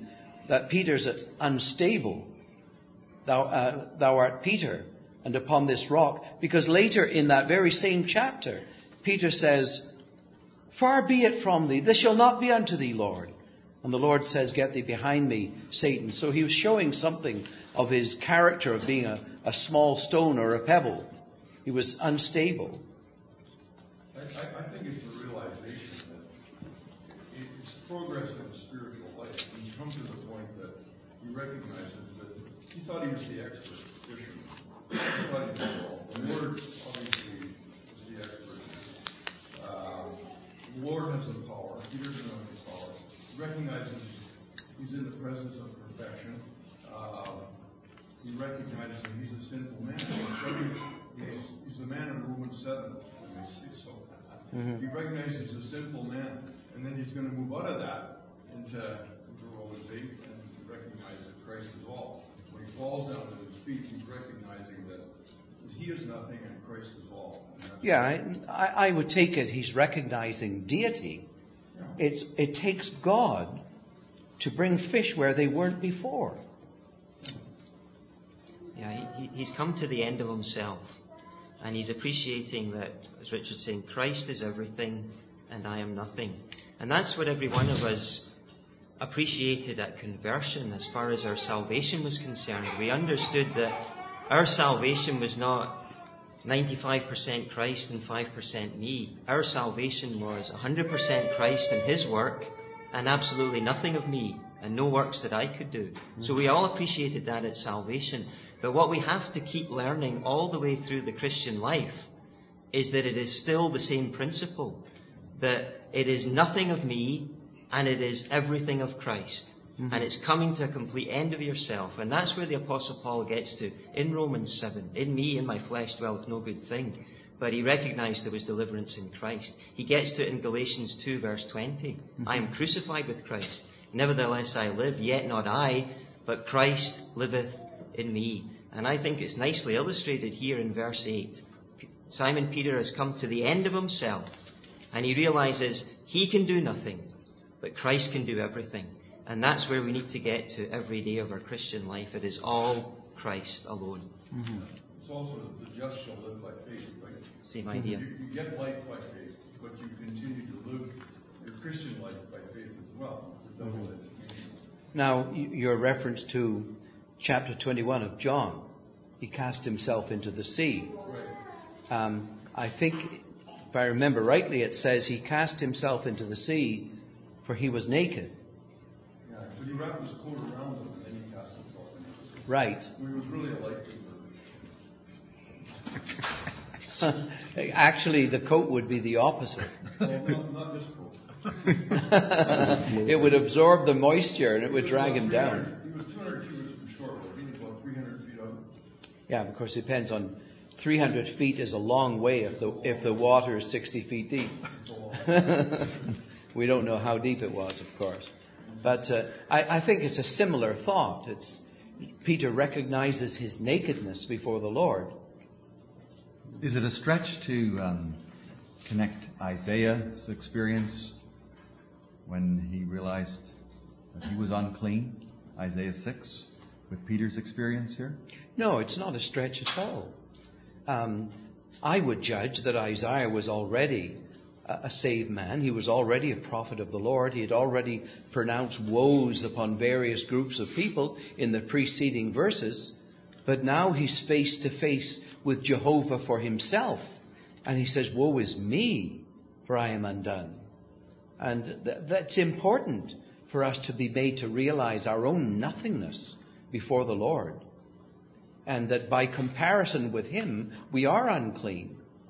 that Peter's unstable. Thou, uh, thou art Peter, and upon this rock. Because later in that very same chapter, Peter says, far be it from thee, this shall not be unto thee, Lord. And the Lord says, get thee behind me, Satan. So he was showing something of his character of being a, a small stone or a pebble. He was unstable. I, I, I think it's a realization that it's progress in the spiritual life. He's come to the point that he recognizes that he thought he was the expert fisherman. He thought he knew all. The Lord obviously is the expert. Uh, the Lord has the power. He doesn't know his power. He recognizes he's in the presence of perfection. Uh, he recognizes that he's a sinful man. He's, he's the man in Romans seven. So mm-hmm. He recognizes he's a sinful man, and then he's going to move out of that into, into Romans eight and recognize that Christ is all. When he falls down at his feet, he's recognizing that he is nothing and Christ is all. Yeah, I, I would take it he's recognizing deity. Yeah. It's, it takes God to bring fish where they weren't before. Yeah, he, he's come to the end of himself. And he's appreciating that, as Richard's saying, Christ is everything and I am nothing. And that's what every one of us appreciated at conversion as far as our salvation was concerned. We understood that our salvation was not ninety-five percent Christ and five percent me. Our salvation was one hundred percent Christ and his work and absolutely nothing of me and no works that I could do. So we all appreciated that at salvation. But what we have to keep learning all the way through the Christian life is that it is still the same principle. That it is nothing of me and it is everything of Christ. Mm-hmm. And it's coming to a complete end of yourself. And that's where the Apostle Paul gets to in Romans seven. In me, in my flesh, dwelleth no good thing. But he recognized there was deliverance in Christ. He gets to it in Galatians two, verse twenty. Mm-hmm. I am crucified with Christ. Nevertheless I live, yet not I, but Christ liveth in me. And I think it's nicely illustrated here in verse eight. Simon Peter has come to the end of himself, and he realizes he can do nothing, but Christ can do everything. And that's where we need to get to every day of our Christian life. It is all Christ alone. Mm-hmm. It's also the just shall live by faith, right? Same idea. You, you get life by faith, but you continue to live your Christian life by faith as well. It's a double-edged mm-hmm. Now, your reference to chapter twenty-one of John, he cast himself into the sea. Um, I think, if I remember rightly, it says he cast himself into the sea for he was naked. Yeah, but he wrapped his coat around him and then he cast himself into the sea. Right. So he was really a light giver. Actually, the coat would be the opposite. Well, not, not this coat. It would absorb the moisture and it would drag him down. He was two hundred cubits from shore. He was about three hundred feet up. Yeah, of course, it depends on three hundred feet is a long way if the if the water is sixty feet deep. We don't know how deep it was, of course. But uh, I, I think it's a similar thought. It's Peter recognizes his nakedness before the Lord. Is it a stretch to um, connect Isaiah's experience when he realized that he was unclean, Isaiah six, with Peter's experience here? No, it's not a stretch at all. Um, I would judge that Isaiah was already a saved man. He was already a prophet of the Lord. He had already pronounced woes upon various groups of people in the preceding verses. But now he's face to face with Jehovah for himself. And he says, woe is me, for I am undone. And th- that's important for us to be made to realize our own nothingness before the Lord. And that by comparison with him, we are unclean.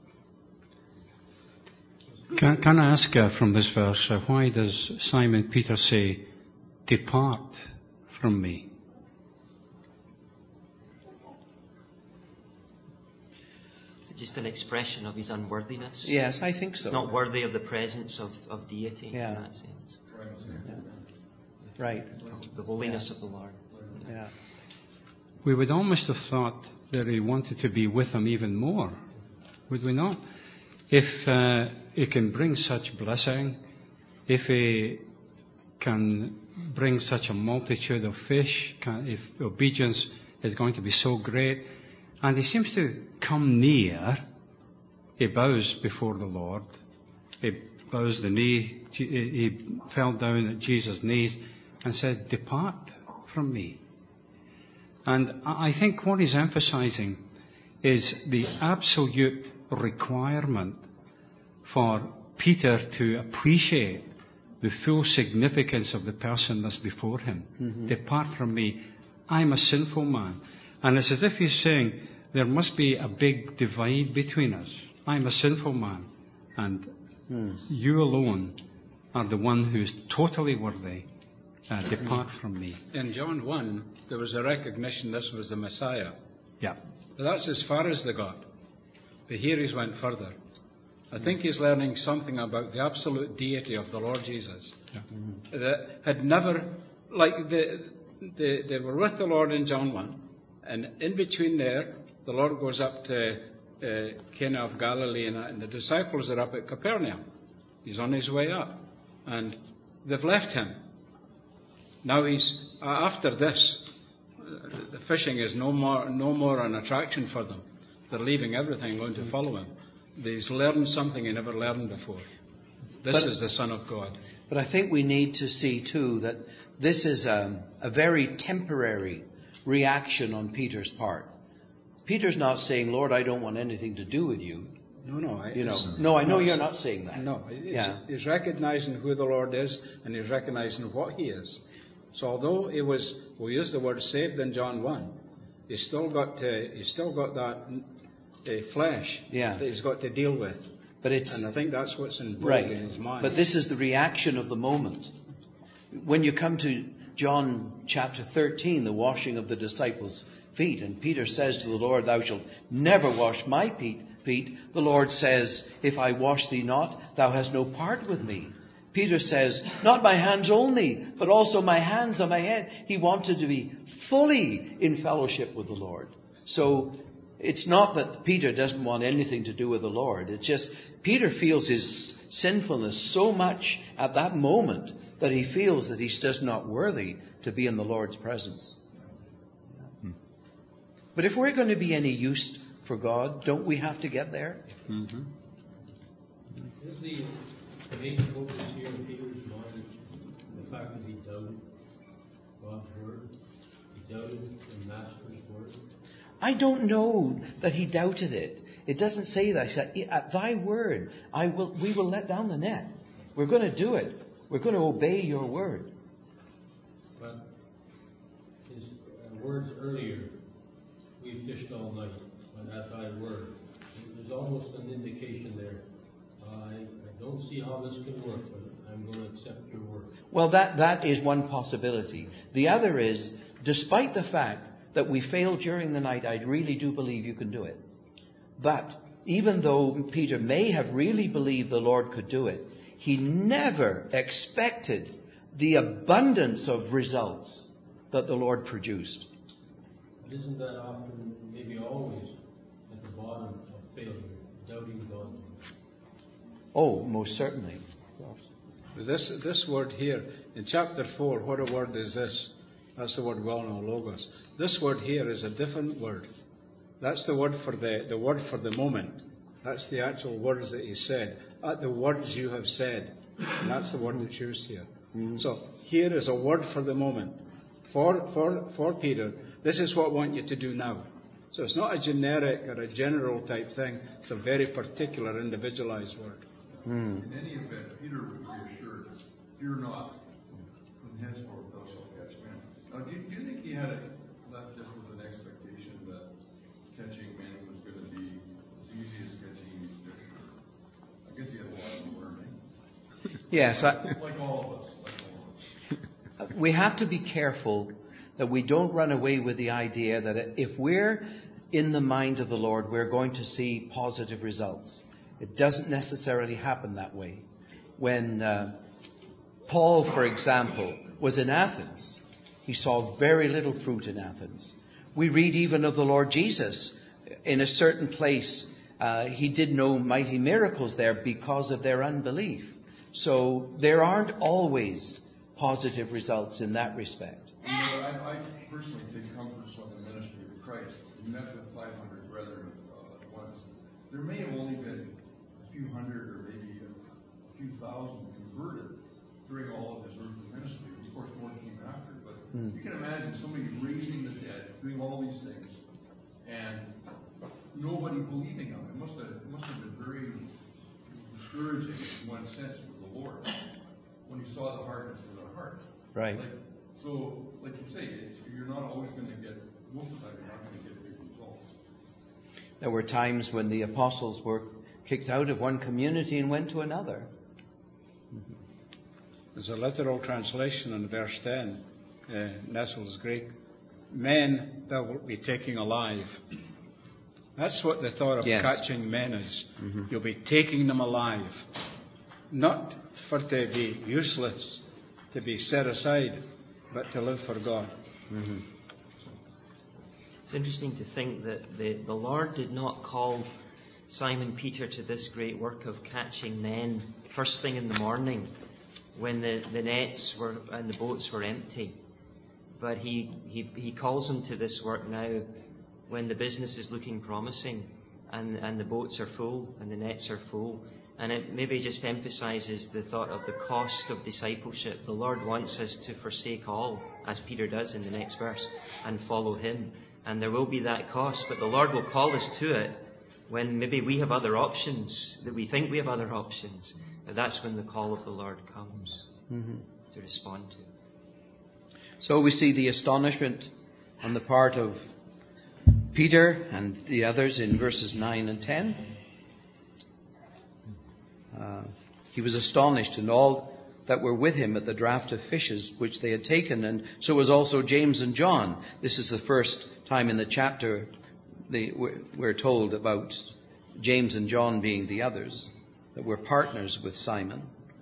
Can, can I ask uh, from this verse, uh, why does Simon Peter say, depart from me? Is it just an expression of his unworthiness? Yes, I think so. It's not worthy of the presence of, of deity yeah. in that sense. Yeah. Right. The holiness yeah. of the Lord. Yeah. We would almost have thought that he wanted to be with him even more, would we not? If uh, he can bring such blessing, if he can bring such a multitude of fish? Can, if obedience is going to be so great? And he seems to come near. He bows before the Lord. He bows the knee. He fell down at Jesus' knees and said, "Depart from me." And I think what he's emphasizing is the absolute requirement for Peter to appreciate the full significance of the person that's before him. Mm-hmm. Depart from me. I'm a sinful man. And it's as if he's saying, there must be a big divide between us. I'm a sinful man. And mm. you alone are the one who's totally worthy. Uh, depart from me. In John one, there was a recognition this was the Messiah. Yeah. But that's as far as they got. But here he's went further. I think he's learning something about the absolute deity of the Lord Jesus. Yeah. Mm-hmm. That had never, like the, the, they were with the Lord in John one, and in between there, the Lord goes up to uh, Cana of Galilee, and, and the disciples are up at Capernaum. He's on his way up, and they've left him. Now he's uh, after this. Uh, the fishing is no more no more an attraction for them. They're leaving everything, going to follow him. He's learned something he never learned before. This but, is the Son of God. But I think we need to see too that this is a, a very temporary reaction on Peter's part. Peter's not saying, "Lord, I don't want anything to do with you." No, no. You know, no, I know you're not saying that. No, he's, yeah. he's recognizing who the Lord is, and he's recognizing what he is. So although he was, we use the word saved in John one, he's still got to, he's still got that uh, flesh yeah. that he's got to deal with. But it's, and I think that's what's involved right. in his mind. But this is the reaction of the moment. When you come to John chapter thirteen, the washing of the disciples' feet, and Peter says to the Lord, "Thou shalt never wash my feet." The Lord says, "If I wash thee not, thou hast no part with me." Peter says, "Not my hands only, but also my hands and my head." He wanted to be fully in fellowship with the Lord. So it's not that Peter doesn't want anything to do with the Lord. It's just Peter feels his sinfulness so much at that moment that he feels that he's just not worthy to be in the Lord's presence. Hmm. But if we're going to be any use for God, don't we have to get there? Mm-hmm. Is the The main focus here in Peter's mind, the fact that he doubted God's word, he doubted the Master's word? I don't know that he doubted it. It doesn't say that. He said, "At thy word, I will. We will let down the net. We're going to do it. We're going to obey your word." But his uh, words earlier, "We fished all night, but at thy word." There's almost an indication there. Uh, I don't see how this can work, but I'm going to accept your word. Well, that, that is one possibility. The other is, despite the fact that we failed during the night, I really do believe you can do it. But even though Peter may have really believed the Lord could do it, he never expected the abundance of results that the Lord produced. But isn't that often, maybe always, at the bottom of failure, doubting God? Oh, most certainly. This this word here, in chapter four, what a word is this? That's the word well known, logos. This word here is a different word. That's the word for the, the word for the moment. That's the actual words that he said. At the words you have said. And that's the word that's used here. Mm-hmm. So here is a word for the moment. For for for Peter, this is what I want you to do now. So it's not a generic or a general type thing. It's a very particular, individualized word. Mm. In any event, Peter was reassured, "Fear not, from henceforth thou shalt catch men." Now, do you, do you think he had it left just with an expectation that catching men was going to be as easy as catching these fish? I guess he had a lot to learn, eh? Yes. I, like all of us. Like all of us. We have to be careful that we don't run away with the idea that if we're in the mind of the Lord, we're going to see positive results. It doesn't necessarily happen that way. When uh, Paul, for example, was in Athens, he saw very little fruit in Athens. We read even of the Lord Jesus. In a certain place, uh, he did no mighty miracles there because of their unbelief. So there aren't always positive results in that respect. You know, I, I personally take comfort from the ministry of Christ. He met with five hundred brethren uh, at once. There may have only been a few hundred or maybe a, a few thousand converted during all of his earthly ministry. Of course, more came after. But mm. you can imagine somebody raising the dead, doing all these things, and nobody believing him. It must have, it must have been very discouraging in one sense with the Lord when he saw the hardness of their heart. Right. Like, so, like you say, it's, you're not always going to get, most of the time you're not going to get big results. There were times when the apostles were kicked out of one community and went to another. Mm-hmm. There's a literal translation in verse ten, uh, Nestle's Greek. Men thou wilt be taking alive. That's what the thought of yes. catching men is. Mm-hmm. You'll be taking them alive. Not for to be useless, to be set aside, but to live for God. Mm-hmm. It's interesting to think that the, the Lord did not call Simon Peter to this great work of catching men first thing in the morning when the, the nets were and the boats were empty. But he, he, he calls him to this work now when the business is looking promising and, and the boats are full and the nets are full. And it maybe just emphasizes the thought of the cost of discipleship. The Lord wants us to forsake all, as Peter does in the next verse, and follow him. And there will be that cost, but the Lord will call us to it when maybe we have other options, that we think we have other options. But that's when the call of the Lord comes mm-hmm. to respond to. So we see the astonishment on the part of Peter and the others in verses nine and ten. Uh, he was astonished, and all that were with him at the draught of fishes which they had taken, and so was also James and John. This is the first time in the chapter they, we're told about James and John being the others that were partners with Simon.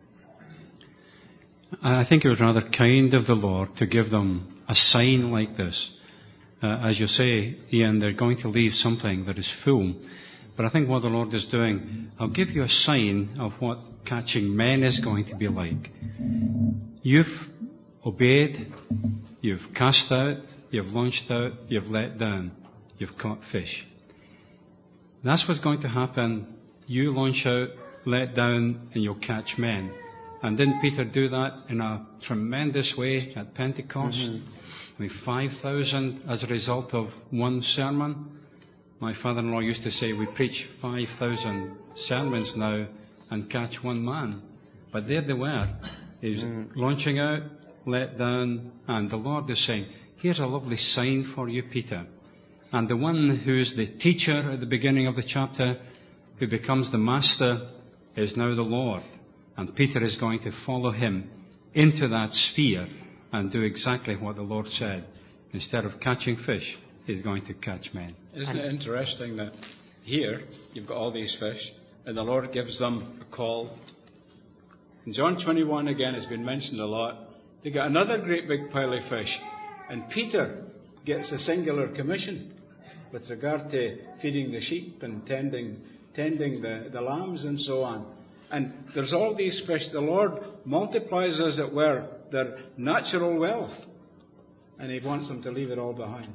I think it was rather kind of the Lord to give them a sign like this. Uh, as you say, Ian, they're going to leave something that is full. But I think what the Lord is doing, I'll give you a sign of what catching men is going to be like. You've obeyed, you've cast out, you've launched out, you've let down, you've caught fish. That's what's going to happen. You launch out, let down, and you'll catch men. And didn't Peter do that in a tremendous way at Pentecost? Mm-hmm. With five thousand as a result of one sermon. My father-in-law used to say, we preach five thousand sermons now and catch one man. But there they were. He was mm. launching out, let down, and the Lord is saying, here's a lovely sign for you, Peter. And the one who's the teacher at the beginning of the chapter, who becomes the master, is now the Lord. And Peter is going to follow him into that sphere and do exactly what the Lord said. Instead of catching fish, he's going to catch men. Isn't it interesting that here you've got all these fish and the Lord gives them a call? In John twenty-one again has been mentioned a lot. They got another great big pile of fish, and Peter gets a singular commission with regard to feeding the sheep and tending tending the, the lambs and so on. And there's all these fish. The Lord multiplies, as it were, their natural wealth, and he wants them to leave it all behind.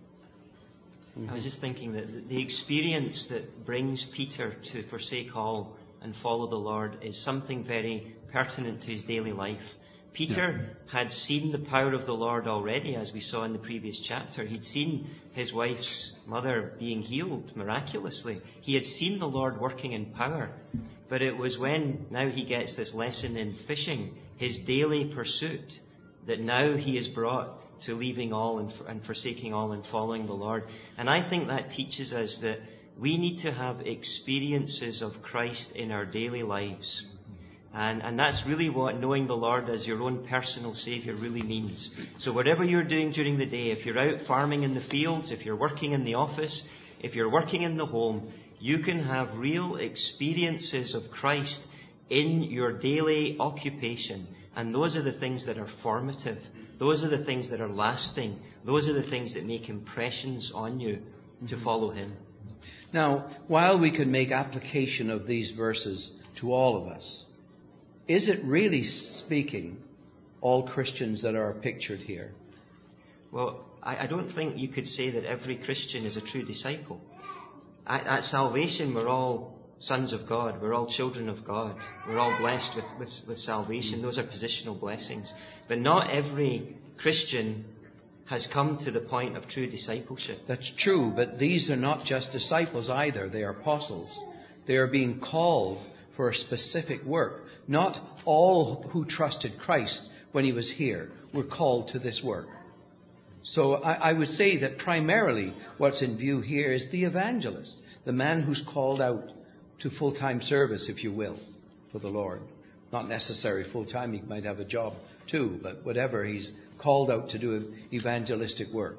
I was just thinking that the experience that brings Peter to forsake all and follow the Lord is something very pertinent to his daily life. Peter yeah. had seen the power of the Lord already, as we saw in the previous chapter. He'd seen his wife's mother being healed miraculously. He had seen the Lord working in power. But it was when now he gets this lesson in fishing, his daily pursuit, that now he is brought to leaving all and, and forsaking all and following the Lord. And I think that teaches us that we need to have experiences of Christ in our daily lives. And, and that's really what knowing the Lord as your own personal Saviour really means. So whatever you're doing during the day, if you're out farming in the fields, if you're working in the office, if you're working in the home, you can have real experiences of Christ in your daily occupation. And those are the things that are formative. Those are the things that are lasting. Those are the things that make impressions on you to follow Him. Now, while we can make application of these verses to all of us, is it really speaking all Christians that are pictured here? Well, I, I don't think you could say that every Christian is a true disciple. At, at salvation, we're all sons of God. We're all children of God. We're all blessed with, with, with salvation. Those are positional blessings. But not every Christian has come to the point of true discipleship. That's true, but these are not just disciples either. They are apostles. They are being called for a specific work. Not all who trusted Christ when he was here were called to this work. So I, I would say that primarily what's in view here is the evangelist, the man who's called out to full-time service, if you will, for the Lord. Not necessarily full-time, he might have a job too, but whatever, he's called out to do evangelistic work.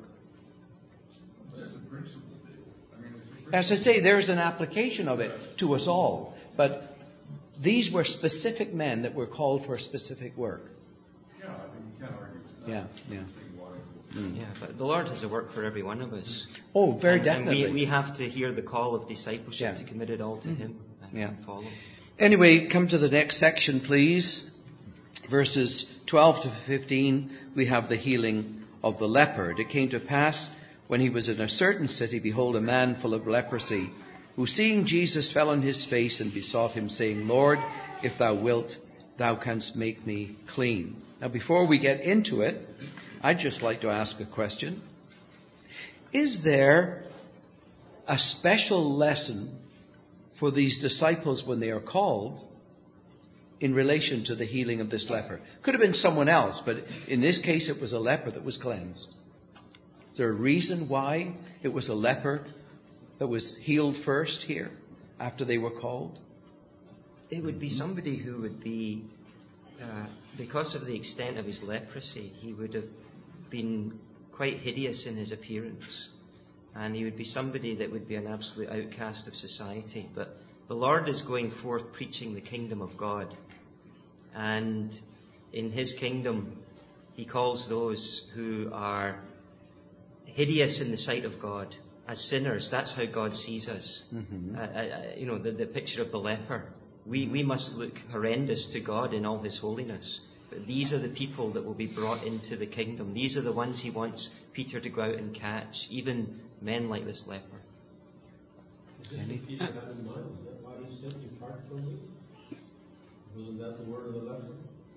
As I say, there's an application of it to us all, but these were specific men that were called for a specific work. Yeah, I think you can't argue with that. Yeah, yeah. Mm. Yeah, but the Lord has a work for every one of us. Oh, very and, definitely. And we, we have to hear the call of discipleship Yeah. to commit it all to Mm. Him and Yeah. follow. Anyway, come to the next section, please. Verses twelve to fifteen, we have the healing of the leper. It came to pass, when he was in a certain city, behold, a man full of leprosy, who seeing Jesus fell on his face and besought him, saying, Lord, if thou wilt, thou canst make me clean. Now, before we get into it, I'd just like to ask a question. Is there a special lesson for these disciples when they are called in relation to the healing of this leper? Could have been someone else, but in this case it was a leper that was cleansed. Is there a reason why it was a leper that was healed first here, after they were called? It would be somebody who would be, uh, because of the extent of his leprosy, he would have been quite hideous in his appearance. And he would be somebody that would be an absolute outcast of society. But the Lord is going forth preaching the kingdom of God. And in his kingdom, he calls those who are hideous in the sight of God as sinners. That's how God sees us. Mm-hmm. Uh, uh, you know, the, the picture of the leper. We, we must look horrendous to God in all his holiness. But these are the people that will be brought into the kingdom. These are the ones he wants Peter to go out and catch, even men like this leper. Is this what Peter had in mind? Is that why he said, depart from me? Wasn't that the word of the leper?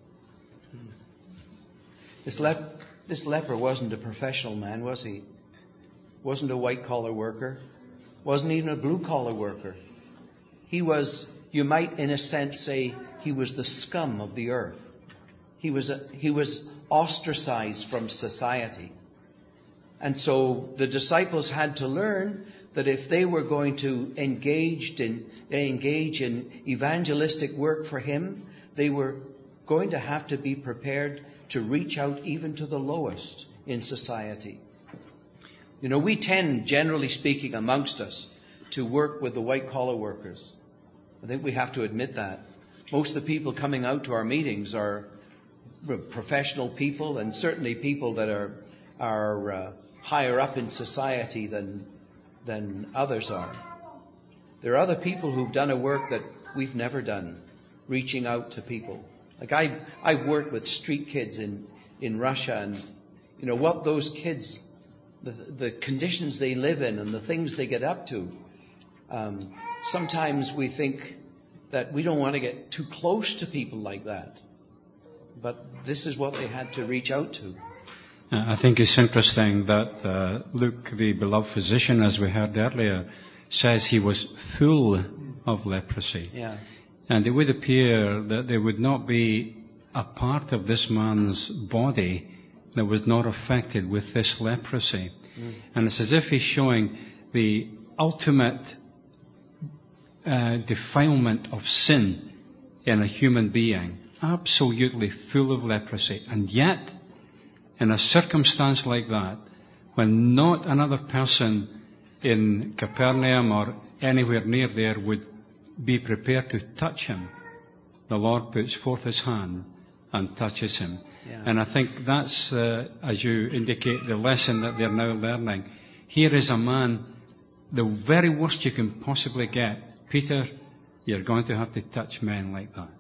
This, lep- this leper wasn't a professional man, was he? Wasn't a white-collar worker. Wasn't even a blue-collar worker. He was, you might in a sense say, he was the scum of the earth. He was, a, he was ostracized from society. And so the disciples had to learn that if they were going to engage in, engage in evangelistic work for him, they were going to have to be prepared to reach out even to the lowest in society. You know, we tend, generally speaking, amongst us, to work with the white-collar workers. I think we have to admit that. Most of the people coming out to our meetings are professional people, and certainly people that are are uh, higher up in society than than others are. There are other people who've done a work that we've never done, reaching out to people. Like I've I've worked with street kids in in Russia, and you know what those kids, the the conditions they live in, and the things they get up to. Um, sometimes we think that we don't want to get too close to people like that. But this is what they had to reach out to. I think it's interesting that uh, Luke, the beloved physician, as we heard earlier, says he was full of leprosy. Yeah. And it would appear that there would not be a part of this man's body that was not affected with this leprosy. Mm. And it's as if he's showing the ultimate uh, defilement of sin in a human being. Absolutely full of leprosy. And yet, in a circumstance like that, when not another person in Capernaum or anywhere near there would be prepared to touch him, the Lord puts forth his hand and touches him. Yeah. And I think that's, uh, as you indicate, the lesson that they're now learning. Here is a man, the very worst you can possibly get. Peter, you're going to have to touch men like that.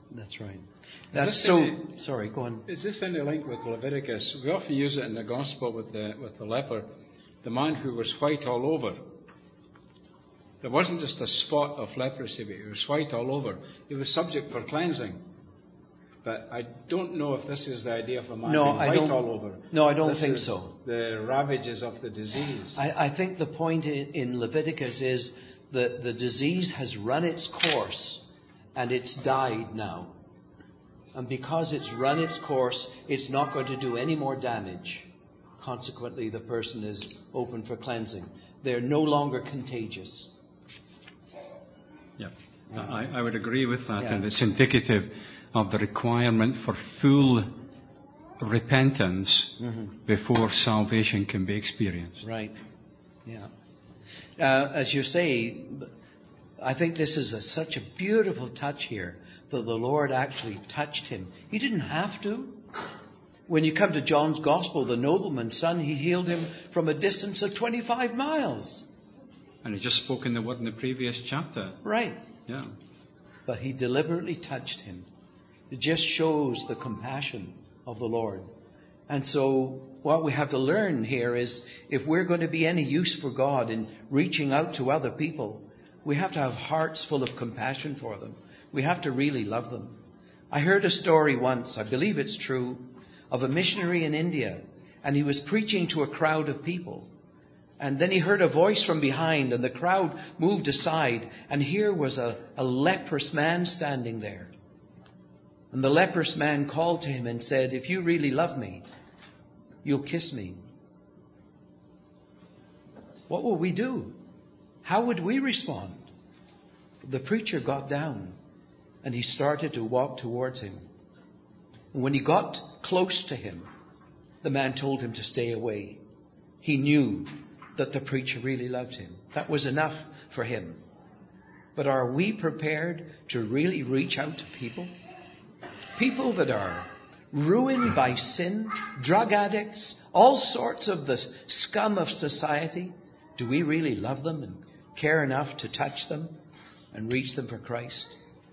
That's right. Is That's this so. any- Sorry, go on. Is this any link with Leviticus? We often use it in the gospel with the with the leper, the man who was white all over. There wasn't just a spot of leprosy, but he was white all over. He was subject for cleansing. But I don't know if this is the idea of a man No, being I white don't- all over. no, I don't This think is so. The ravages of the disease. I, I think the point in, in Leviticus is that the disease has run its course and it's died now. And because it's run its course, it's not going to do any more damage. Consequently, the person is open for cleansing. They're no longer contagious. Yeah, I, I would agree with that, Yeah. and it's indicative of the requirement for full repentance Mm-hmm. before salvation can be experienced. Right. Yeah. Uh, as you say, I think this is a, such a beautiful touch here that the Lord actually touched him. He didn't have to. When you come to John's Gospel, the nobleman's son, he healed him from a distance of twenty-five miles. And he just spoke in the word in the previous chapter. Right. Yeah. But he deliberately touched him. It just shows the compassion of the Lord. And so what we have to learn here is if we're going to be any use for God in reaching out to other people, we have to have hearts full of compassion for them. We have to really love them. I heard a story once, I believe it's true, of a missionary in India, and he was preaching to a crowd of people. And then he heard a voice from behind, and the crowd moved aside, and here was a, a leprous man standing there. And the leprous man called to him and said, "If you really love me, you'll kiss me." What will we do? How would we respond? The preacher got down and he started to walk towards him. And when he got close to him, the man told him to stay away. He knew that the preacher really loved him. That was enough for him. But are we prepared to really reach out to people? People that are ruined by sin, drug addicts, all sorts of the scum of society. Do we really love them and care enough to touch them and reach them for Christ?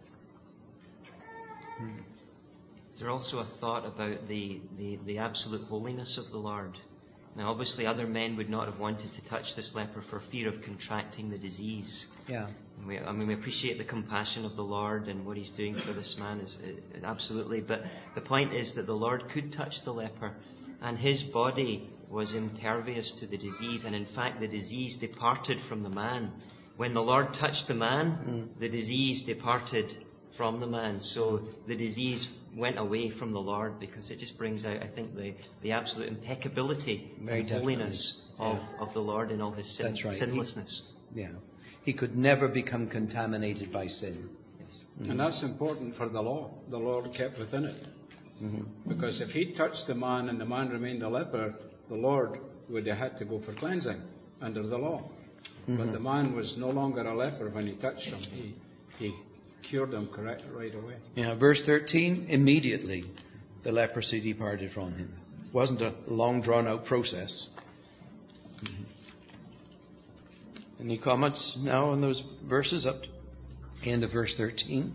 Hmm. Is there also a thought about the, the, the absolute holiness of the Lord? Now, obviously, other men would not have wanted to touch this leper for fear of contracting the disease. Yeah. And we, I mean, we appreciate the compassion of the Lord and what He's doing for this man, is uh, absolutely. But the point is that the Lord could touch the leper, and his body was impervious to the disease, and in fact, the disease departed from the man. When the Lord touched the man, mm. the disease departed from the man. So the disease went away from the Lord, because it just brings out, I think, the, the absolute impeccability Very and holiness yeah. of, of the Lord in all His sin, That's right. sinlessness. He, yeah. He could never become contaminated by sin. Yes. Mm-hmm. And that's important for the law. The Lord kept within it. Mm-hmm. Because if he touched the man and the man remained a leper, the Lord would have had to go for cleansing under the law. Mm-hmm. But the man was no longer a leper when he touched him. He, he cured him correct right away. Yeah, verse thirteen, immediately the leprosy departed from him. It wasn't a long drawn out process. Mm-hmm. Any comments now on those verses up to end of verse thirteen?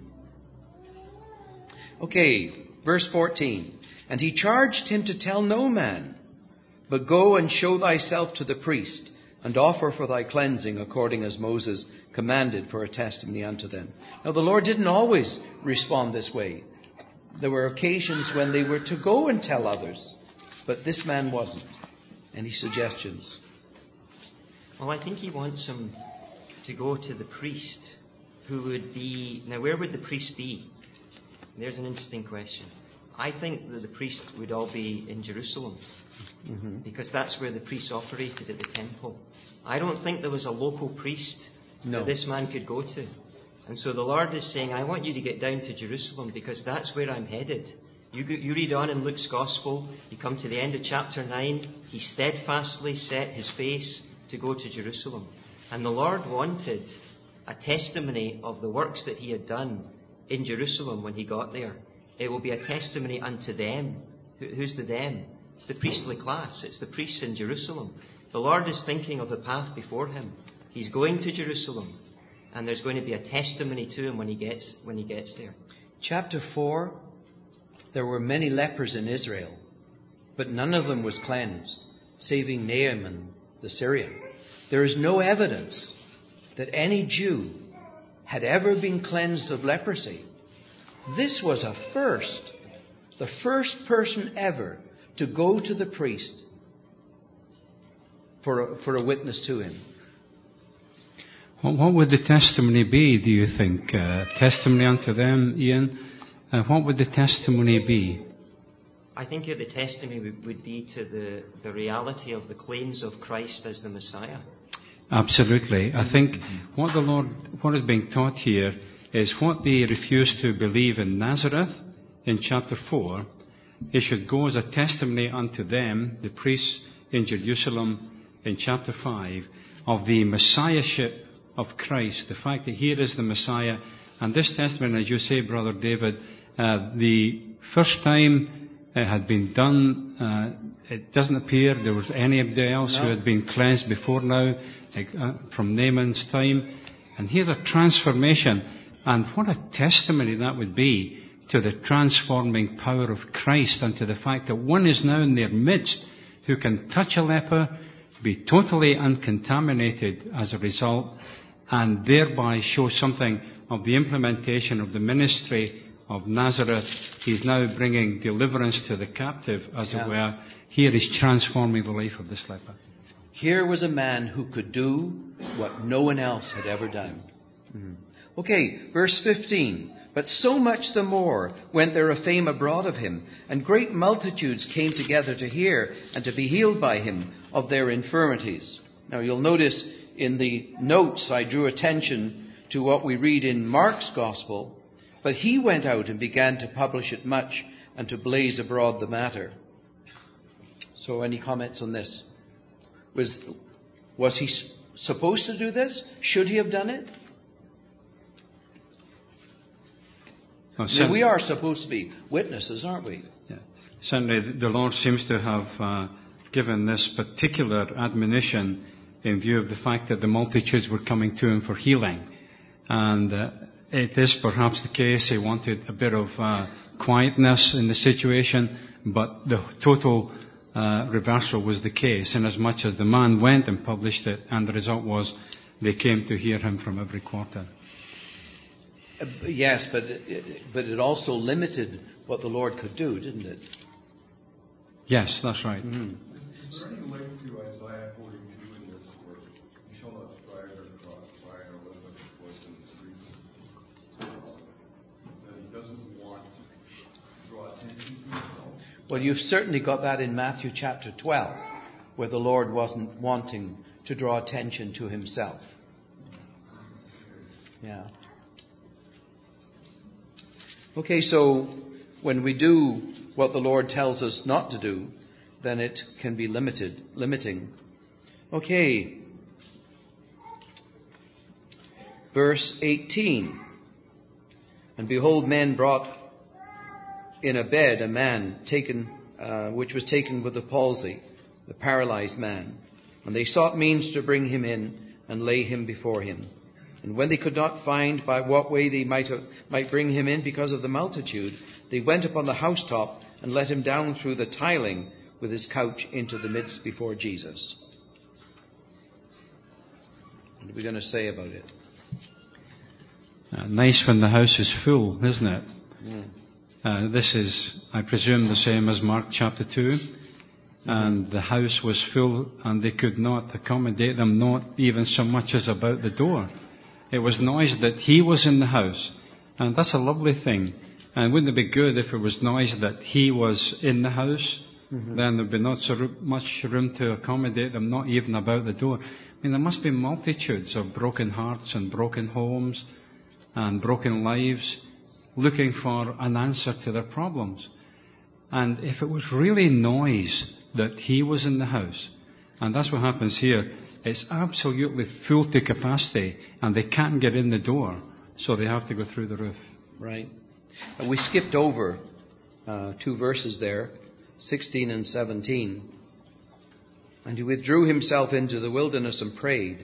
Okay, verse fourteen. And he charged him to tell no man, but go and show thyself to the priest, and offer for thy cleansing according as Moses commanded, for a testimony unto them. Now the Lord didn't always respond this way. There were occasions when they were to go and tell others, but this man wasn't. Any suggestions? Well, I think he wants him to go to the priest, who would be... Now, where would the priest be? There's an interesting question. I think that the priest would all be in Jerusalem, mm-hmm. because that's where the priests operated at the temple. I don't think there was a local priest no. that this man could go to. And so the Lord is saying, I want you to get down to Jerusalem, because that's where I'm headed. You, you read on in Luke's Gospel, you come to the end of chapter nine, he steadfastly set his face to go to Jerusalem. And the Lord wanted a testimony of the works that he had done in Jerusalem when he got there. It will be a testimony unto them. Who, who's the them? It's the priestly class. It's the priests in Jerusalem. The Lord is thinking of the path before him. He's going to Jerusalem, and there's going to be a testimony to him when he gets when he gets there. Chapter four, there were many lepers in Israel, but none of them was cleansed, saving Naaman the Syrian. There is no evidence that any Jew had ever been cleansed of leprosy. This was a first, the first person ever to go to the priest for a, for a witness to him. Well, what would the testimony be, do you think? Uh, testimony unto them, Ian? Uh, what would the testimony be? I think the testimony would, would be to the, the reality of the claims of Christ as the Messiah. Absolutely. I think what the Lord, what is being taught here is what they refused to believe in Nazareth in chapter four. It should go as a testimony unto them, the priests in Jerusalem in chapter five, of the Messiahship of Christ, the fact that here is the Messiah. And this testimony, as you say, Brother David, uh, the first time it had been done, uh, it doesn't appear there was anybody else no. who had been cleansed before now, like, uh, from Naaman's time. And here's a transformation. And what a testimony that would be to the transforming power of Christ and to the fact that one is now in their midst who can touch a leper, be totally uncontaminated as a result, and thereby show something of the implementation of the ministry of Nazareth. He's now bringing deliverance to the captive, as yeah. it were. Here he's transforming the life of this leper. Here was a man who could do what no one else had ever done. Mm-hmm. Okay, verse fifteen. But so much the more went there a fame abroad of him, and great multitudes came together to hear and to be healed by him of their infirmities. Now you'll notice in the notes I drew attention to what we read in Mark's Gospel. But he went out and began to publish it much and to blaze abroad the matter. So any comments on this? Was, was he supposed to do this? Should he have done it? Oh, I mean, we are supposed to be witnesses, aren't we? Yeah. Certainly the Lord seems to have uh, given this particular admonition in view of the fact that the multitudes were coming to him for healing. And uh, it is perhaps the case he wanted a bit of uh, quietness in the situation, but the total uh, reversal was the case, inasmuch as the man went and published it, and the result was they came to hear him from every quarter. Uh, yes, but it, but it also limited what the Lord could do, didn't it? Yes, that's right. Mm-hmm. Is there any link to Isaiah forty-two in this where you shall not stride or cross pride or lift up your voice in the streets? That he doesn't want to draw attention to himself? Well, you've certainly got that in Matthew chapter twelve, where the Lord wasn't wanting to draw attention to himself. Yeah. Okay, so when we do what the Lord tells us not to do, then it can be limited, limiting. Okay. Verse eighteen. And behold, men brought in a bed a man taken, uh, which was taken with the palsy, the paralyzed man. And they sought means to bring him in and lay him before him. And when they could not find by what way they might have, might bring him in because of the multitude, they went upon the housetop and let him down through the tiling with his couch into the midst before Jesus. What are we going to say about it? Uh, nice when the house is full, isn't it? Yeah. Uh, this is, I presume, the same as Mark chapter two. And the house was full and they could not accommodate them, not even so much as about the door. It was noise that he was in the house. And that's a lovely thing. And wouldn't it be good if it was noise that he was in the house? Mm-hmm. Then there'd be not so much room to accommodate them, not even about the door. I mean, there must be multitudes of broken hearts and broken homes and broken lives looking for an answer to their problems. And if it was really noise that he was in the house, and that's what happens here, it's absolutely full to capacity and they can't get in the door, so they have to go through the roof. Right. And we skipped over uh, two verses there, sixteen and seventeen. And he withdrew himself into the wilderness and prayed.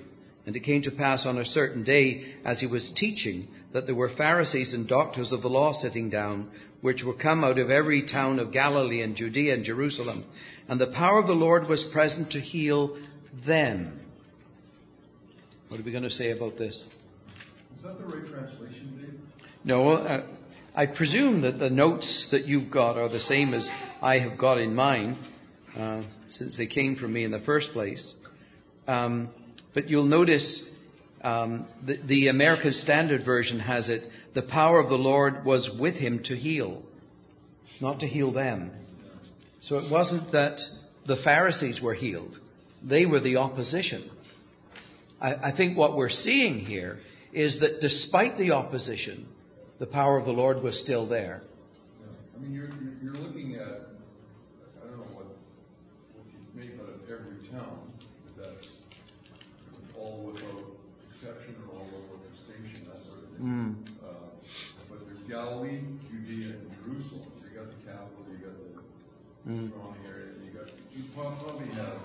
And it came to pass on a certain day, as he was teaching, that there were Pharisees and doctors of the law sitting down, which were come out of every town of Galilee and Judea and Jerusalem. And the power of the Lord was present to heal them. What are we going to say about this? Is that the right translation, Dave? No, uh, I presume that the notes that you've got are the same as I have got in mine, uh, since they came from me in the first place. Um, but you'll notice um, the, the American Standard Version has it, the power of the Lord was with him to heal, not to heal them. So it wasn't that the Pharisees were healed. They were the opposition. I, I think what we're seeing here is that despite the opposition, the power of the Lord was still there. Yeah. I mean, you're, you're looking at, I don't know what, what you've made out of every town, that's all without exception or all without distinction, that sort of thing. Mm. Uh, but there's Galilee, Judea, and Jerusalem. So you got the capital, you got the Mm. surrounding area, you got, you probably have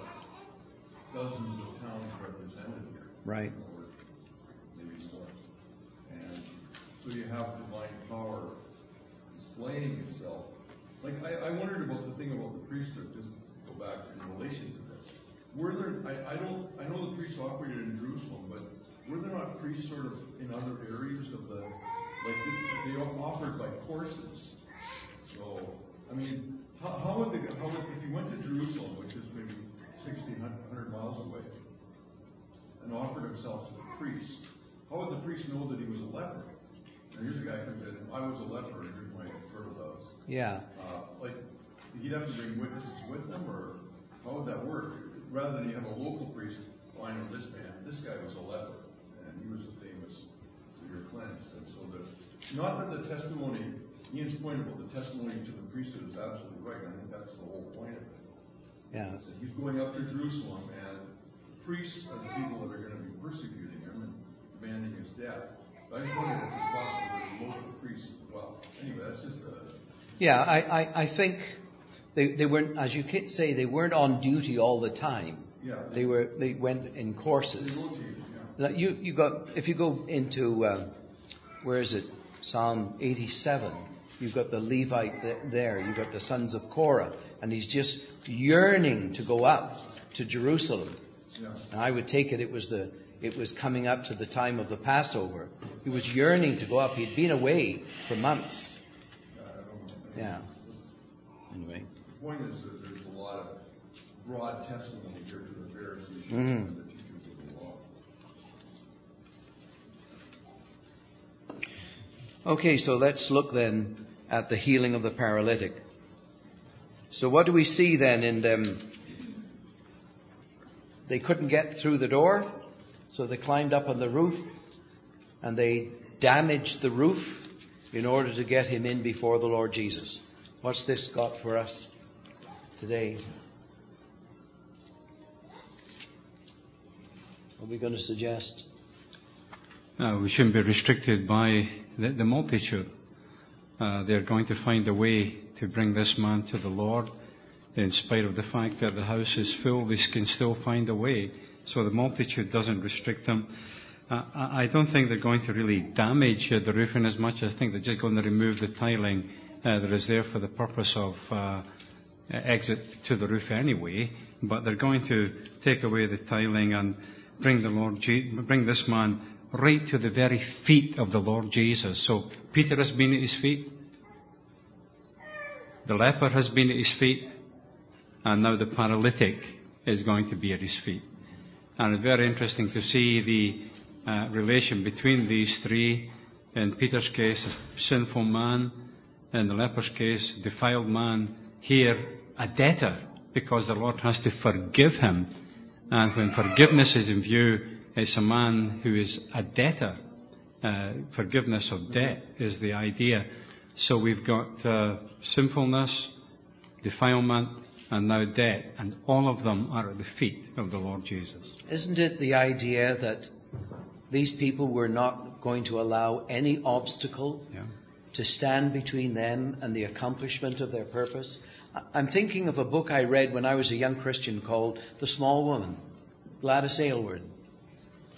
dozens of towns represented here. Right. Or maybe more. And so you have divine power displaying itself. Like, I, I wondered about the thing about the priesthood, just go back in relation to this. Were there, I, I don't, I know the priests operated in Jerusalem, but were there not priests sort of in other areas of the, like, they, they offered like courses. So, I mean, how, how would they, how would, if you went to Jerusalem, which is maybe sixteen hundred miles away, and offered himself to the priest, how would the priest know that he was a leper? And here's a guy comes in, I was a leper, and here's my fertile doves. Yeah. Uh, like, he'd have to bring witnesses with them, or how would that work? Rather than you have a local priest, oh, I know this man, this guy was a leper, and he was a famous severe cleansed. And so the, not that the testimony, Ian's point about the testimony to the priesthood is absolutely right. I think that's the whole point of it. Yeah. He's going up to Jerusalem, and the priests are the people that are going to be persecuting him and demanding his death. But I just wondered if it's possible that the local priests as well. Anyway, that's just a... Yeah, I, I, I think they, they weren't, as you say, they weren't on duty all the time. Yeah. They were. They went in courses. They rotated, yeah. Now, You you got if you go into uh, where is it? Psalm eighty-seven. You've got the Levite th- there. You've got the sons of Korah, and he's just yearning to go up to Jerusalem. Yeah. And I would take it it was the it was coming up to the time of the Passover. He was yearning to go up. He'd been away for months. I don't know. Yeah. Anyway. The point is that there's a lot of broad testimony here to the Pharisees Mm-hmm. and the teachers of the law. Okay, so let's look then at the healing of the paralytic. So what do we see then in them? They couldn't get through the door, so they climbed up on the roof and they damaged the roof in order to get him in before the Lord Jesus. What's this got for us today? What are we going to suggest? Uh, we shouldn't be restricted by the, the multitude. Uh, they're going to find a way to bring this man to the Lord. In spite of the fact that the house is full, they can still find a way. So the multitude doesn't restrict them. Uh, I don't think they're going to really damage uh, the roof in as much as I think they're just going to remove the tiling uh, that is there for the purpose of uh, exit to the roof anyway. But they're going to take away the tiling and bring the Lord, Je- bring this man right to the very feet of the Lord Jesus. So Peter has been at his feet. The leper has been at his feet. And now the paralytic is going to be at his feet. And it's very interesting to see the uh, relation between these three. In Peter's case, a sinful man. In the leper's case, defiled man. Here, a debtor, because the Lord has to forgive him. And when forgiveness is in view, it's a man who is a debtor. Uh, forgiveness of debt is the idea. So we've got uh, sinfulness, defilement, and now debt, and all of them are at the feet of the Lord Jesus. Isn't it the idea that these people were not going to allow any obstacle Yeah. to stand between them and the accomplishment of their purpose? I'm thinking of a book I read when I was a young Christian called The Small Woman, Gladys Aylward.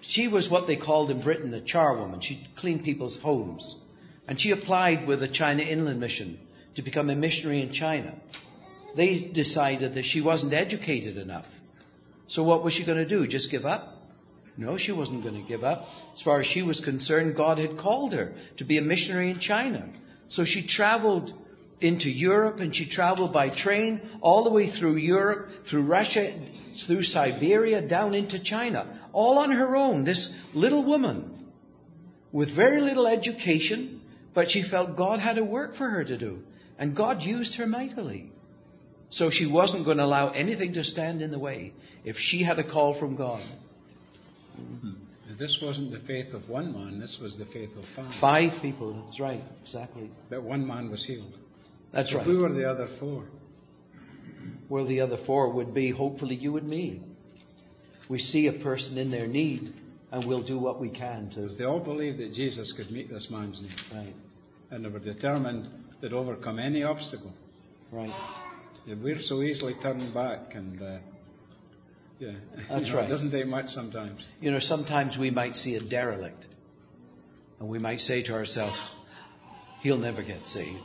she was what they called in Britain a charwoman. She cleaned people's homes. And she applied with the China Inland Mission to become a missionary in China. They decided that she wasn't educated enough. So what was she going to do? Just give up? No, she wasn't going to give up. As far as she was concerned, God had called her to be a missionary in China. So she traveled into Europe, and she traveled by train all the way through Europe, through Russia, through Siberia, down into China. All on her own. This little woman with very little education, but she felt God had a work for her to do. And God used her mightily. So she wasn't going to allow anything to stand in the way if she had a call from God. Mm-hmm. This wasn't the faith of one man, this was the faith of five. Five people, that's right, exactly. But one man was healed. That's so right. Who were the other four? Well, the other four would be hopefully you and me. We see a person in their need, and we'll do what we can to. Because they all believed that Jesus could meet this man's need. Right. And they were determined to overcome any obstacle. Right. Yeah, we're so easily turned back, and uh, yeah, that's you know, right. It doesn't take much sometimes. You know, sometimes we might see a derelict, and we might say to ourselves, "He'll never get saved."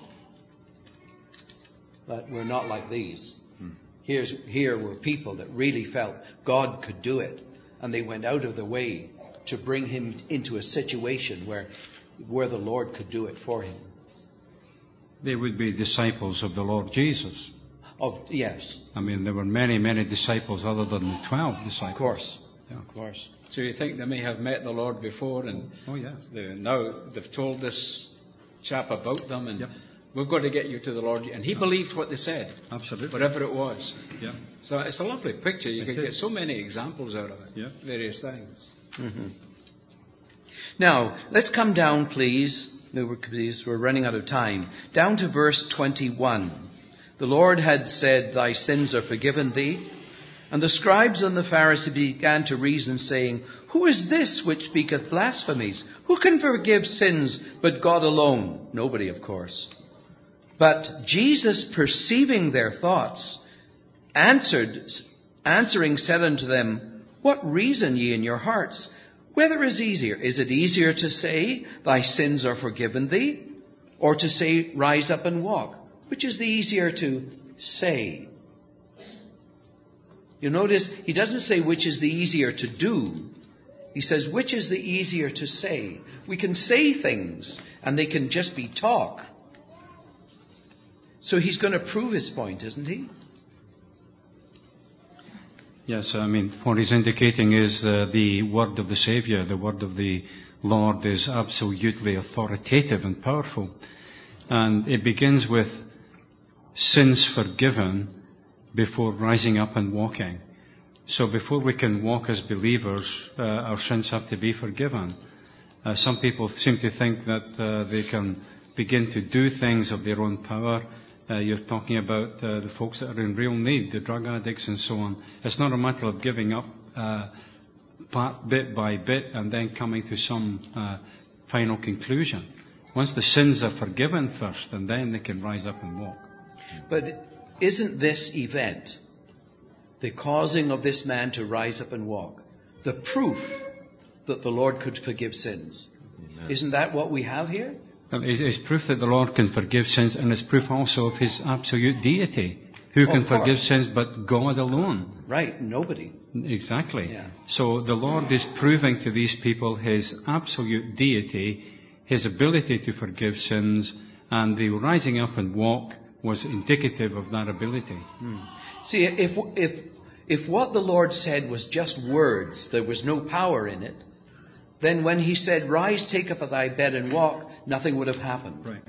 But we're not like these. Hmm. Here's here were people that really felt God could do it, and they went out of the way to bring him into a situation where, where the Lord could do it for him. They would be disciples of the Lord Jesus. Of yes. I mean, there were many, many disciples other than the twelve disciples. Of course. Yeah. Of course. So you think they may have met the Lord before, and oh yeah, they, now they've told this chap about them, and yep. we've got to get you to the Lord. And he believed what they said. Absolutely. Whatever it was. Yeah. So it's a lovely picture. You it can is. get so many examples out of it. Yeah. Various things. Mm-hmm. Now, let's come down, please. We're running out of time. Down to verse twenty-one. The Lord had said, "Thy sins are forgiven thee." And the scribes and the Pharisees began to reason, saying, "Who is this which speaketh blasphemies? Who can forgive sins but God alone?" Nobody, of course. But Jesus, perceiving their thoughts, answered, answering, said unto them, "What reason ye in your hearts? Whether is easier? Is it easier to say, Thy sins are forgiven thee? Or to say, Rise up and walk? Which is the easier to say?" You notice, he doesn't say which is the easier to do. He says, which is the easier to say? We can say things, and they can just be talk. So he's going to prove his point, isn't he? Yes, I mean, what he's indicating is uh, the word of the Saviour, the word of the Lord is absolutely authoritative and powerful. And it begins with sins forgiven before rising up and walking. So before we can walk as believers, uh, our sins have to be forgiven. Uh, some people seem to think that uh, they can begin to do things of their own power. Uh, you're talking about uh, the folks that are in real need, the drug addicts and so on. It's not a matter of giving up uh, part, bit by bit and then coming to some uh, final conclusion. Once the sins are forgiven first, and then they can rise up and walk. But isn't this event, the causing of this man to rise up and walk, the proof that the Lord could forgive sins? Amen. Isn't that what we have here? Well, it's proof that the Lord can forgive sins, and it's proof also of his absolute deity. Who can forgive sins but God alone? Right, nobody. Exactly. Yeah. So the Lord is proving to these people his absolute deity, his ability to forgive sins, and the rising up and walk was indicative of that ability. Hmm. See, if if if what the Lord said was just words, there was no power in it, then when he said, "Rise, take up thy bed and walk," nothing would have happened. Right.